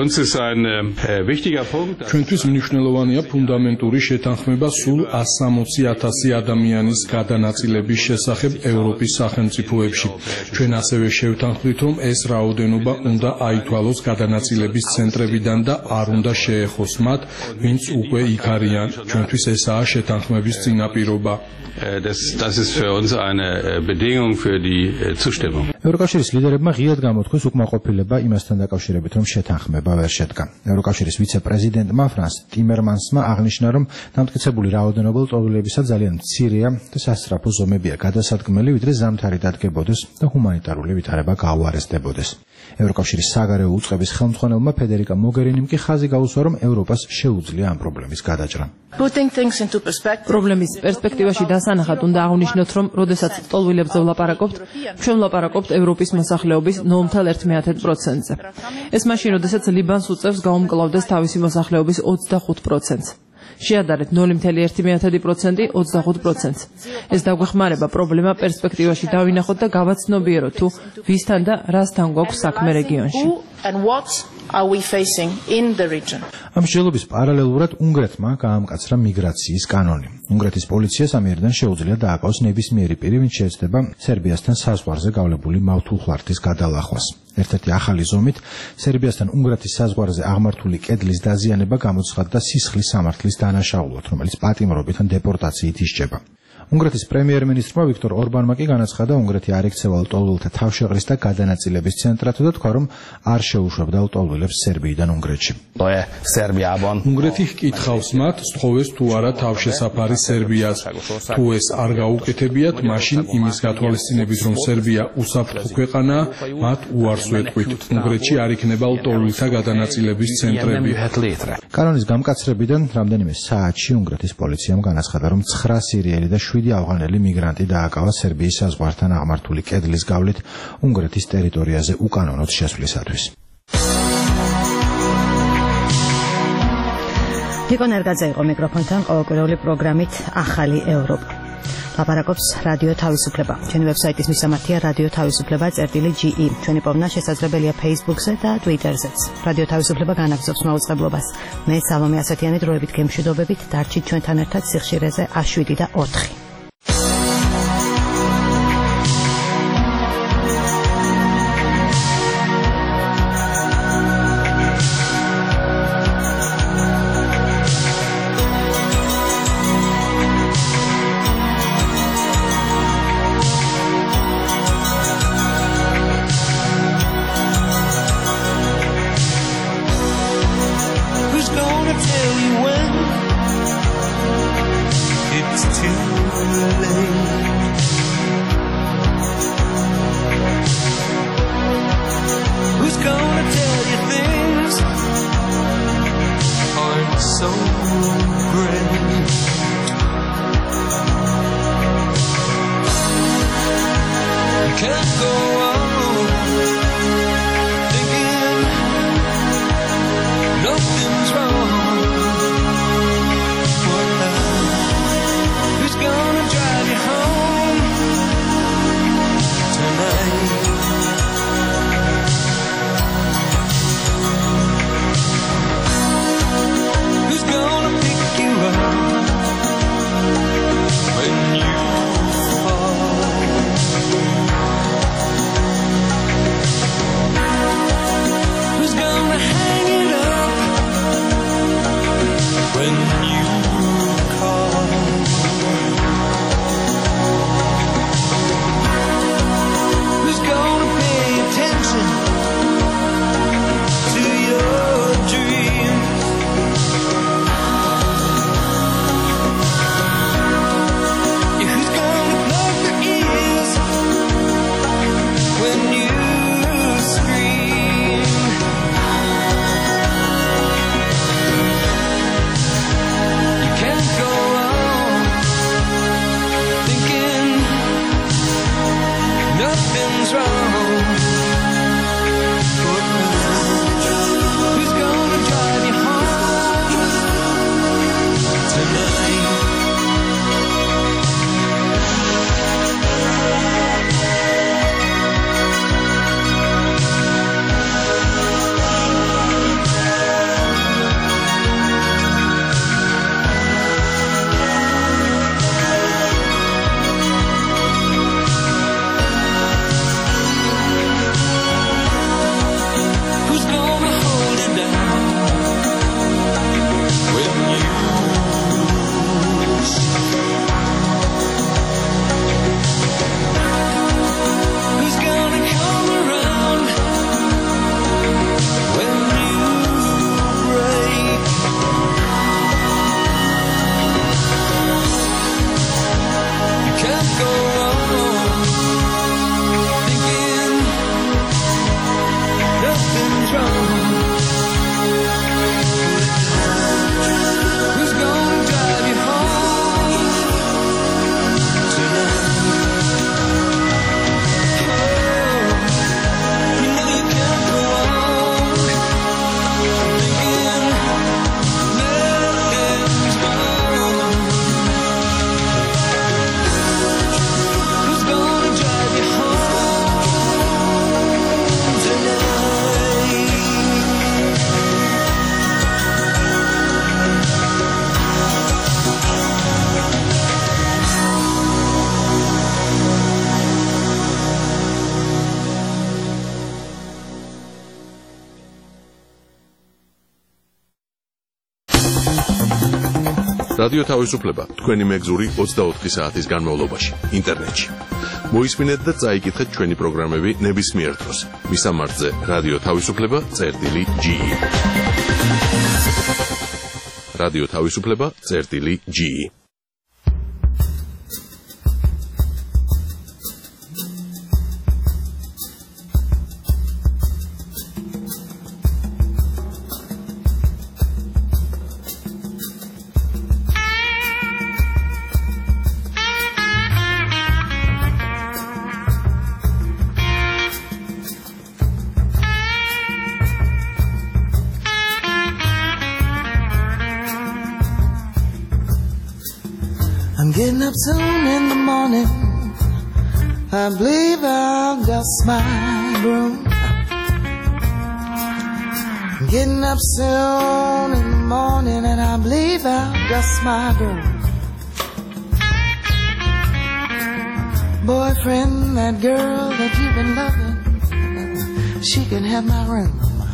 ჩვენთვის მნიშვნელოვანია ფუნდამენტური შეთანხმება სულ one hundred sixty thousand ადამიანის გადანაწილების შესახებ ევროპის სახელმწიფოებში. ჩვენ ასევე შევთანხმდით, რომ ეს რაოდენობა უნდა აითვალოს გადანაწილების ცენტრებიდან და არ უნდა შეეხოს მათ, ვინც უკვე იქ არიან. ჩვენთვის ესაა შეთანხმების წინაპირობა. ევროკავშირის ლიდერებმა ღიად გამოთქვეს უკმაყოფილება იმასთან დაკავშირებით, რომ შეთანხმება ვერ შედგა. ევროკავშირის ვიცე-პრეზიდენტმა ფრანს ტიმერმანსმა აღნიშნა, რომ დამტკიცებული რაოდენობა ლტოლვილებისა ძალიან მცირეა და სასწრაფო ზომებია გადასადგმელი, ვიდრე ზამთარი დადგებოდეს და ჰუმანიტარული ვითარება გაუარესდებოდეს. ევროკავშირის საგარეო უწყების ხელმძღვანელმა ფედერიკა მოგერინიმ კი ხაზი გაუსვა, რომ ევროპას შეუძლია ამ პრობლემის გადაჭრა. პრობლემის პერსპექტივაში დასანახად უნდა აღვნიშნოთ, რომ როდესაც ლტოლვილებზე ვლაპარაკობთ, ჩვენ ვლაპარაკობთ ევროპის მოსახლეობის null virgulă unu პროცენტზე. ეს მაშინ, როდესაც ლიბანს უწევს გაუმკლავდეს თავისი მოსახლეობის ოცდახუთ პროცენტს. შეადარეთ null virgulă unu პროცენტი ოცდახუთ პროცენტს. ეს დაგვეხმარება პრობლემა პერსპექტივაში დავინახოთ და გავაცნობიეროთ, თუ ვისთან და რასთან გვაქვს საქმე რეგიონში. ამ მსჯელობის პარალელურად უნგრეთმა გაამკაცრა მიგრაციის კანონი. უნგრეთის პოლიციას ამიერიდან შეუძლია დააკავოს ნებისმიერი პირი, ვინც შეეცდება სერბიასთან საზღვარზე გავლებული მავთულხლარეთის გადალახვას. ერთ-ერთი ახალი ზომით სერბიასთან უნგრეთის საზღვარზე აღმართული კედლის დაზიანება გამოცხადდა სისხლის სამართლის დანაშაულად, რომელიც პატიმრობით ან დეპორტაციით ისჯება. უნგრეთის პრემიერ-მინისტრმა ვიქტორ ორბანმა კი განაცხადა, უნგრეთი არ ექცევა ლტოლვილთა თავშეყრის და გადანაწილების ცენტრად და თქვა, რომ არ შეუშვებდა ლტოლვილებს სერბიიდან უნგრეთში. უნგრეთი ჰკითხავს მათ, სთხოვეს თუ არა თავშესაფარი სერბიას. თუ ეს არ გაუკეთებიათ, მაშინ იმის გათვალისწინებით, რომ სერბია უსაფრთხო ქვეყანაა, მათ უარს ვეტყვით. უნგრეთში არ იქნება ლტოლვილთა გადანაწილების ცენტრები. კანონის გამკაცრებიდან რამდენიმე საათში უნგრეთის პოლიციამ განაცხადა, რომ ცხრა სირიელი და შვიდი ავღანელი მიგრანტი დააკავა სერბიის საზღვართან აღმართული კედლის გავლით უნგრეთის ტერიტორიაზე უკანონოდ შესვლისათვის. ნიკო ნერგაძე იყო მიკროფონთან ყოველკვირეული პროგრამით ახალი ევროპა. ლაპარაკობს რადიო თავისუფლება. ჩვენი ვებსაიტის მისამართია რადიო თავისუფლება წერტილი ჯი ი. ჩვენი პოვნა შესაძლებელია Facebook-ზე და Twitter-ზეც. რადიო თავისუფლება განაგრძობს მაუწყებლობას. მე სალომე ასათიანი დროებით გემშვიდობებით, დარჩით ჩვენთან ერთად სიხშირეზე შვიდი და ოთხი. რადიო თავისუფლება თქვენი მეგზური ოცდაოთხი საათის განმავლობაში ინტერნეტში. მოისმინეთ და წაიკითხეთ ჩვენი პროგრამები ნებისმიერ დროს. მისამართზე რადიო თავისუფლება წერტილი ჯი ი. რადიო თავისუფლება წერტილი ჯი ი. I'm getting up soon in the morning. I believe I'll dust my broom. I'm getting up soon in the morning and I believe I'll dust my broom. Boyfriend, that girl that you've been loving, she can have my room.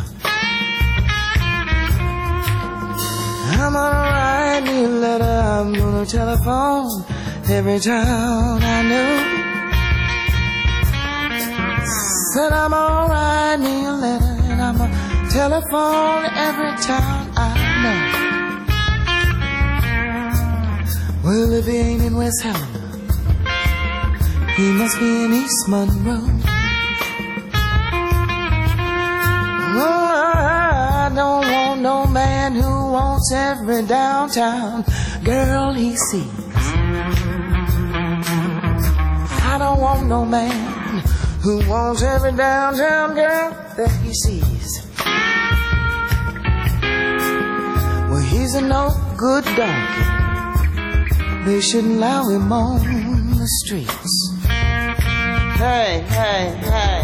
I'm gonna write me a letter, I'm gonna telephone every town I know. Said I'm gonna write me a letter and I'm gonna telephone every town I know. Well, if he ain't in West Helena, he must be in East Monroe. Oh, I don't want no man who wants every downtown girl he sees. I don't want no man who wants every downtown girl that he sees. Well, he's a no good donkey. They shouldn't allow him on the streets. Hey, hey, hey.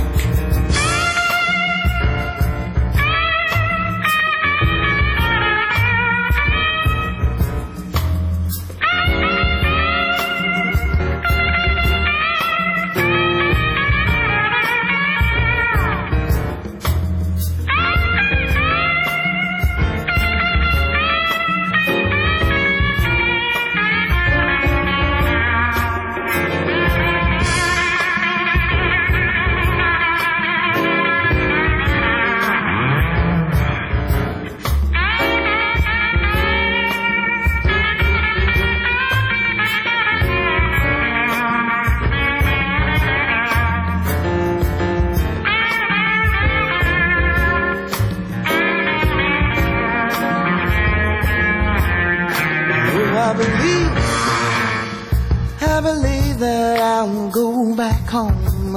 I believe, I believe that I will go back home.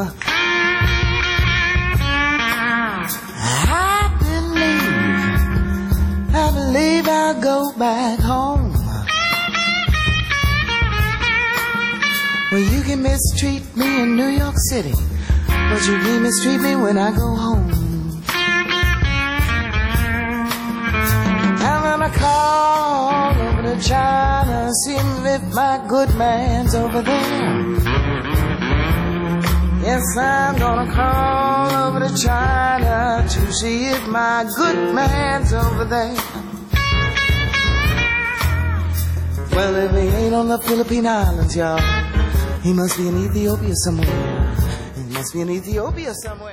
I believe, I believe I'll go back home. Well, you can mistreat me in New York City, but you can mistreat me when I go home. I'm gonna call over to China, see if my good man's over there. Yes, I'm gonna call over to China to see if my good man's over there. Well, if he ain't on the Philippine Islands, y'all, he must be in Ethiopia somewhere. He must be in Ethiopia somewhere.